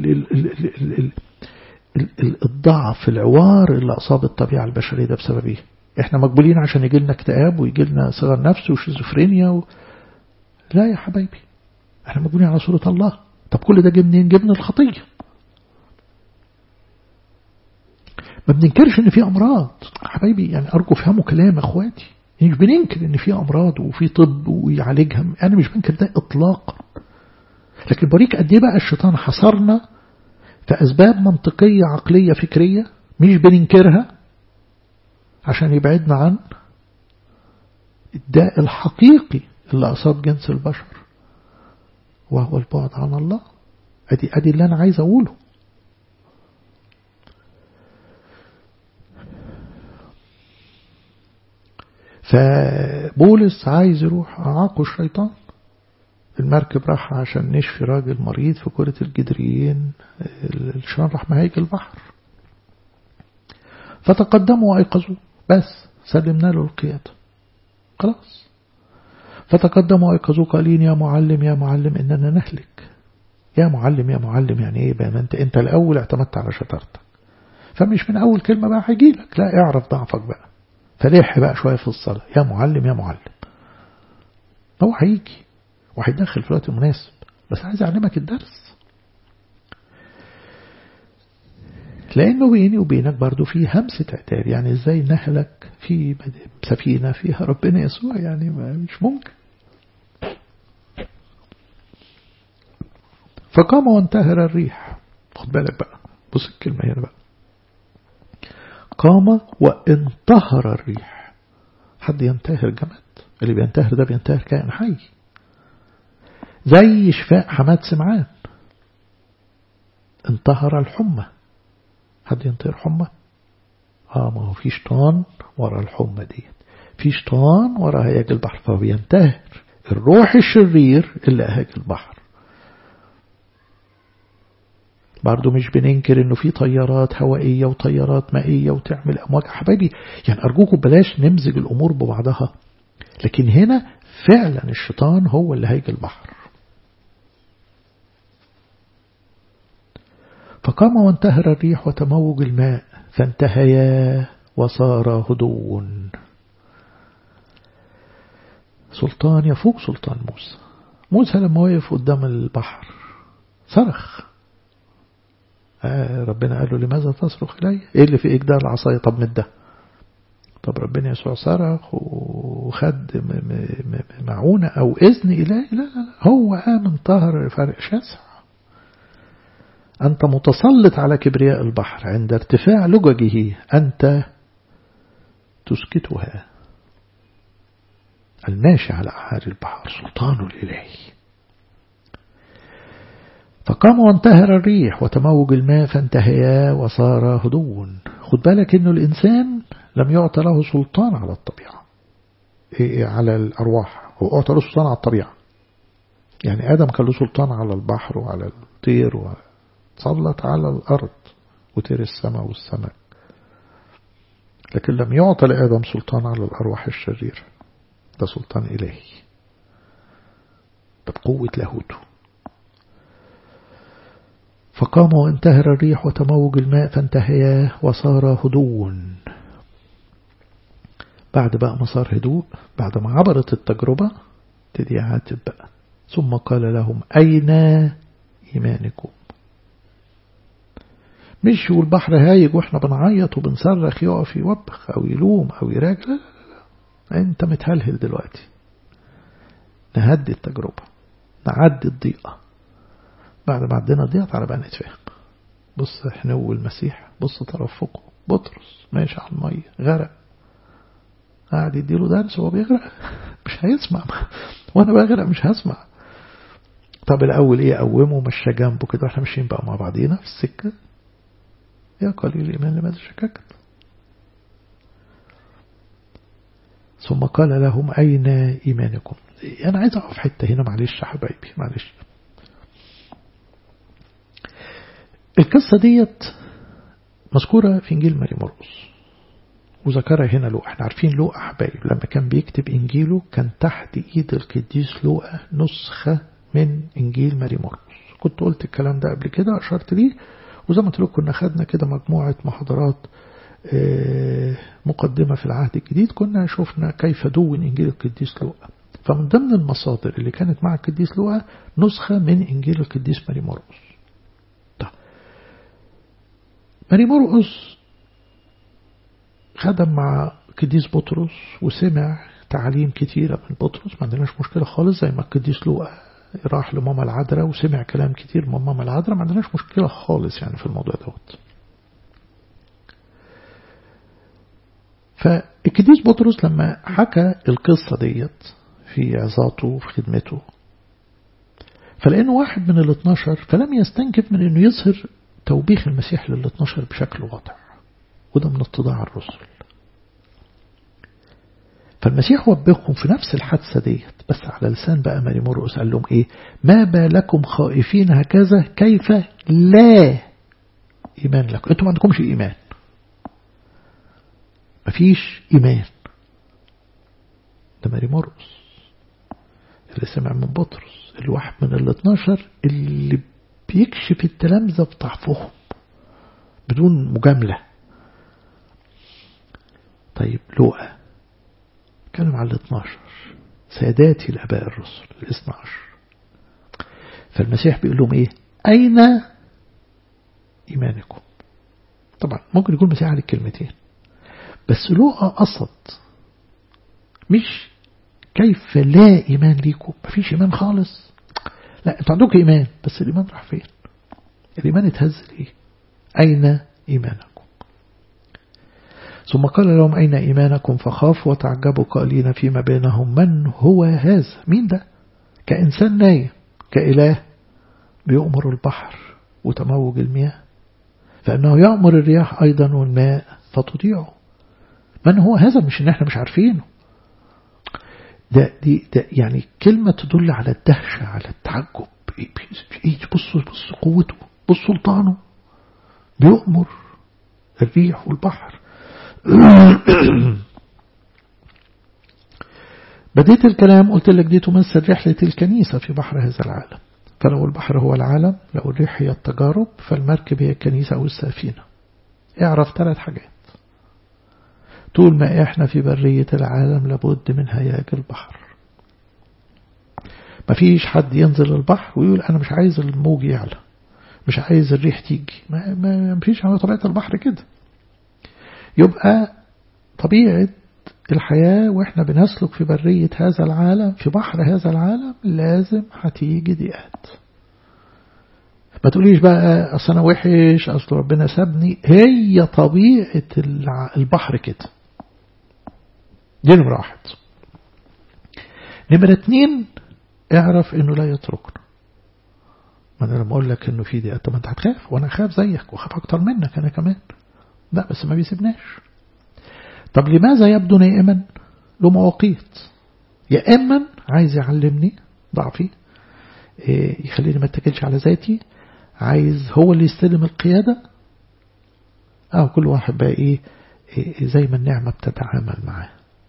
الضعف العوار اللي أصاب الطبيعة البشرية ده بسبب إيه؟ إحنا مقبولين عشان يجي لنا اكتئاب ويجي لنا صغر نفس وشيزوفرينيا لا يا حبايبي، إحنا مقبولين على صورة الله. طب كل ده جه منين؟ جه من الخطية. ما بننكرش إن في أمراض حبايبي، يعني أرجو فهموا كلام أخواتي، مش بننكر إن في أمراض وفي طب ويعالجها، أنا مش بنكر ده إطلاقا. لكن بريك قد إيه بقى الشيطان حصرنا في أسباب منطقية عقلية فكرية مش بننكرها عشان يبعدنا عن الداء الحقيقي اللي أصاب جنس البشر، وهو البعد عن الله. أدي اللي أنا عايز أقوله. فبولس عايز يروح أعاقه الشيطان. المركب راح عشان نشفي راجل مريض في كرة الجدريين، الشيطان راح مهيج البحر، فتقدموا وأيقظوا، بس سلمنا له القيادة خلاص. فتقدموا وأيقظوا قالين يا معلم يا معلم إننا نهلك. يا معلم يا معلم يعني إيه بقى؟ ما أنت الأول اعتمدت على شطارتك، فمش من أول كلمة بقى هيجيلك، لا اعرف ضعفك بقى، فليح بقى شوية في الصلاة يا معلم يا معلم. هو هيجي وهيدخل في الوقت المناسب، بس عايز أعلمك الدرس، لأنه بيني وبينك برضو في همسة عتاب. يعني إزاي نهلك في سفينة فيها ربنا يسوع؟ يعني مش ممكن. فقام وانتهر الريح. خد بالك بقى، بص الكلمة هنا بقى، قام وانتهر الريح. حد ينتهر جماد؟ اللي بينتهر ده بينتهر كائن حي، زي شفاء حماد سمعان انتهر الحمى. حد ينتهر حمى؟ ما هو في شيطان ورا الحمى دي، في شيطان ورا هياج البحر، فهو بينتهر الروح الشرير اللي أهاج البحر. برضو مش بننكر انه في طيارات هوائية وطيارات مائية وتعمل امواج حبايبي، يعني ارجوكم بلاش نمزج الامور ببعضها. لكن هنا فعلا الشيطان هو اللي هيج البحر. فقام وانتهر الريح وتموج الماء فانتهيا وصار هدوء. سلطان يفوق سلطان موسى. موسى لما وقف قدام البحر صرخ، ربنا قال له لماذا تصرخ إلي؟ إيه اللي في إيدك ده؟ العصاية. طب مد ده. طب ربنا يسوع صرخ وخد معونة أو إذن إلهي؟ لا لا لا، هو قام انتهر. فرق شاسع. أنت متسلط على كبرياء البحر، عند ارتفاع لججه أنت تسكتها. الماشي على أعالي البحر سلطان الإلهي. فقام وانتهر الريح وتموج الماء فانتهيا وصار هدوء. خد بالك إنه الإنسان لم يعطى له سلطان على الطبيعة، على الأرواح، هو أعطى له سلطان على الطبيعة. يعني آدم كان له سلطان على البحر وعلى الطير، وتسلط على الأرض وطير السماء والسماء، لكن لم يعطى لآدم سلطان على الأرواح الشريرة. ده سلطان إلهي بقوة لاهوته. فقام وانتهر الريح وتموج الماء فانتهيا وصار هدوء. بعد بقى ما صار هدوء، بعد ما عبرت التجربة، تدي عاتب بقى. ثم قال لهم أين إيمانكم؟ مش والبحر هايج واحنا بنعيط وبنصرخ يقف يوبخ أو يلوم أو يراجع، لا لا لا، انت متهلهل دلوقتي. نهدي التجربة، نعدي الضيقة. بعد ما عدينا الضيقة تعالى بقى نتفاهم. بص حنو المسيح، بص ترفقه. بطرس ماشي على المية غرق، قاعد يديله درس وهو بيغرق، مش هيسمع. وانا بغرق مش هسمع. طب الاول ايه؟ قومه ومشى جنبه كده، واحنا ماشيين بقى مع بعضينا في السكة. يا قليل الإيمان لماذا شككت؟ ثم قال لهم أين إيمانكم؟ أنا عايز أقف حتة هنا، معلش يا حبايبي معلش. القصة ديت مذكورة في إنجيل ماري مرقس، وذكرها هنا لوقا. احنا عارفين لوقا حبايب لما كان بيكتب إنجيله كان تحت إيد القديس لوقا نسخة من إنجيل ماري مرقس، كنت قلت الكلام ده قبل كده أشرت ليه، وزي ما قلت لكم كنا خدنا كده مجموعة محاضرات مقدمة في العهد الجديد، كنا شفنا كيف دون إنجيل القديس لوقا. فمن ضمن المصادر اللي كانت مع القديس لوقا نسخة من إنجيل القديس ماري مرقس. ماري مرقس خدم مع القديس بطرس وسمع تعليم كتيرة من بطرس، ما عندناش مشكلة خالص، زي ما القديس لوقا راح لماما العذراء وسمع كلام كتير من ماما العذراء، ما عندناش مشكلة خالص يعني في الموضوع دوت. فالقديس بطرس لما حكى القصة ديت في عظاته وفي خدمته، فلأنه واحد من 12 فلم يستنكف من أنه يظهر توبيخ المسيح 12 بشكل واضح، وده من اتضاع الرسل. فالمسيح وبخهم في نفس الحادثة ديت، بس على لسان بقى ماري مرقس قال لهم إيه؟ ما بالكم خائفين هكذا، كيف لا إيمان لكم؟ أنتم ما عندكمش إيمان، مفيش إيمان. ده ماري مرقس اللي سمع من بطرس، الواحد من 12 اللي بيكشف التلامذة بضعفهم بدون مجاملة. طيب لوقا كانوا على 12 ساداتي الآباء الرسل 12. فالمسيح بيقول لهم إيه؟ أين إيمانكم؟ طبعا ممكن يكون المسيح على الكلمتين، بس لوقا قصد مش كيف لا إيمان ليكم، مفيش إيمان خالص، لا أنتوا عندكم إيمان، بس الإيمان راح فين؟ الإيمان اتهز ليه؟ أين إيمانكم؟ ثم قال لهم أين إيمانكم؟ فخافوا وتعجبوا قائلين فيما بينهم من هو هذا؟ مين ده؟ كإنسان نايم، كإله بيؤمر البحر وتموج المياه، فإنه يأمر الرياح أيضا والماء فتطيعه. من هو هذا؟ مش إن إحنا مش عارفينه، ده يعني كلمة تدل على الدهشة، على التعجب. بصوا قوته، بصوا سلطانه، بيؤمر الريح والبحر. بديت الكلام قلت لك دي تمثل رحلة الكنيسة في بحر هذا العالم. فلو البحر هو العالم، لو الريح هي التجارب، فالمركب هي الكنيسة أو السفينة. اعرف 3 حاجات. طول ما احنا في برية العالم لابد من هياج البحر. مفيش حد ينزل البحر ويقول أنا مش عايز الموج يعلى، مش عايز الريح تيجي، ما مفيش على طبيعة البحر كده. يبقى طبيعة الحياة وإحنا بنسلك في برية هذا العالم، في بحر هذا العالم، لازم هتيجي ضيقات. ما تقوليش بقى أصل أنا وحش، أصل ربنا سابني، هي طبيعة البحر كده. دي نمرة 1. نمرة 2 اعرف إنه لا يتركنا. ما أنا لما أقول لك إنه في ضيقات، طب أنت هتخاف وأنا أخاف زيك وأخاف أكتر منك أنا كمان. لا بس ما بيسيبناش. طب لماذا يبدو نائما؟ له مواقيت. يا إما عايز يعلمني ضعفي، يخليني ما اتكلش على ذاتي، عايز هو اللي يستلم القيادة، أو كل واحد بقى إيه زي ما النعمة بتتعامل معاه.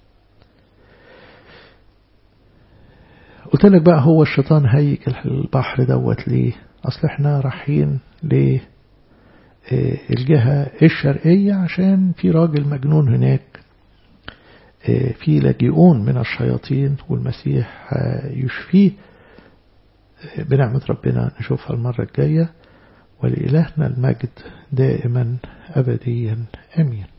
قلت لك بقى هو الشيطان هيج البحر دوت ليه؟ أصل احنا رايحين الجهة الشرقية عشان في راجل مجنون هناك، في لاجئون من الشياطين والمسيح يشفيه. بنعمة ربنا نشوفها المرة الجاية، ولإلهنا المجد دائما أبديا أمين.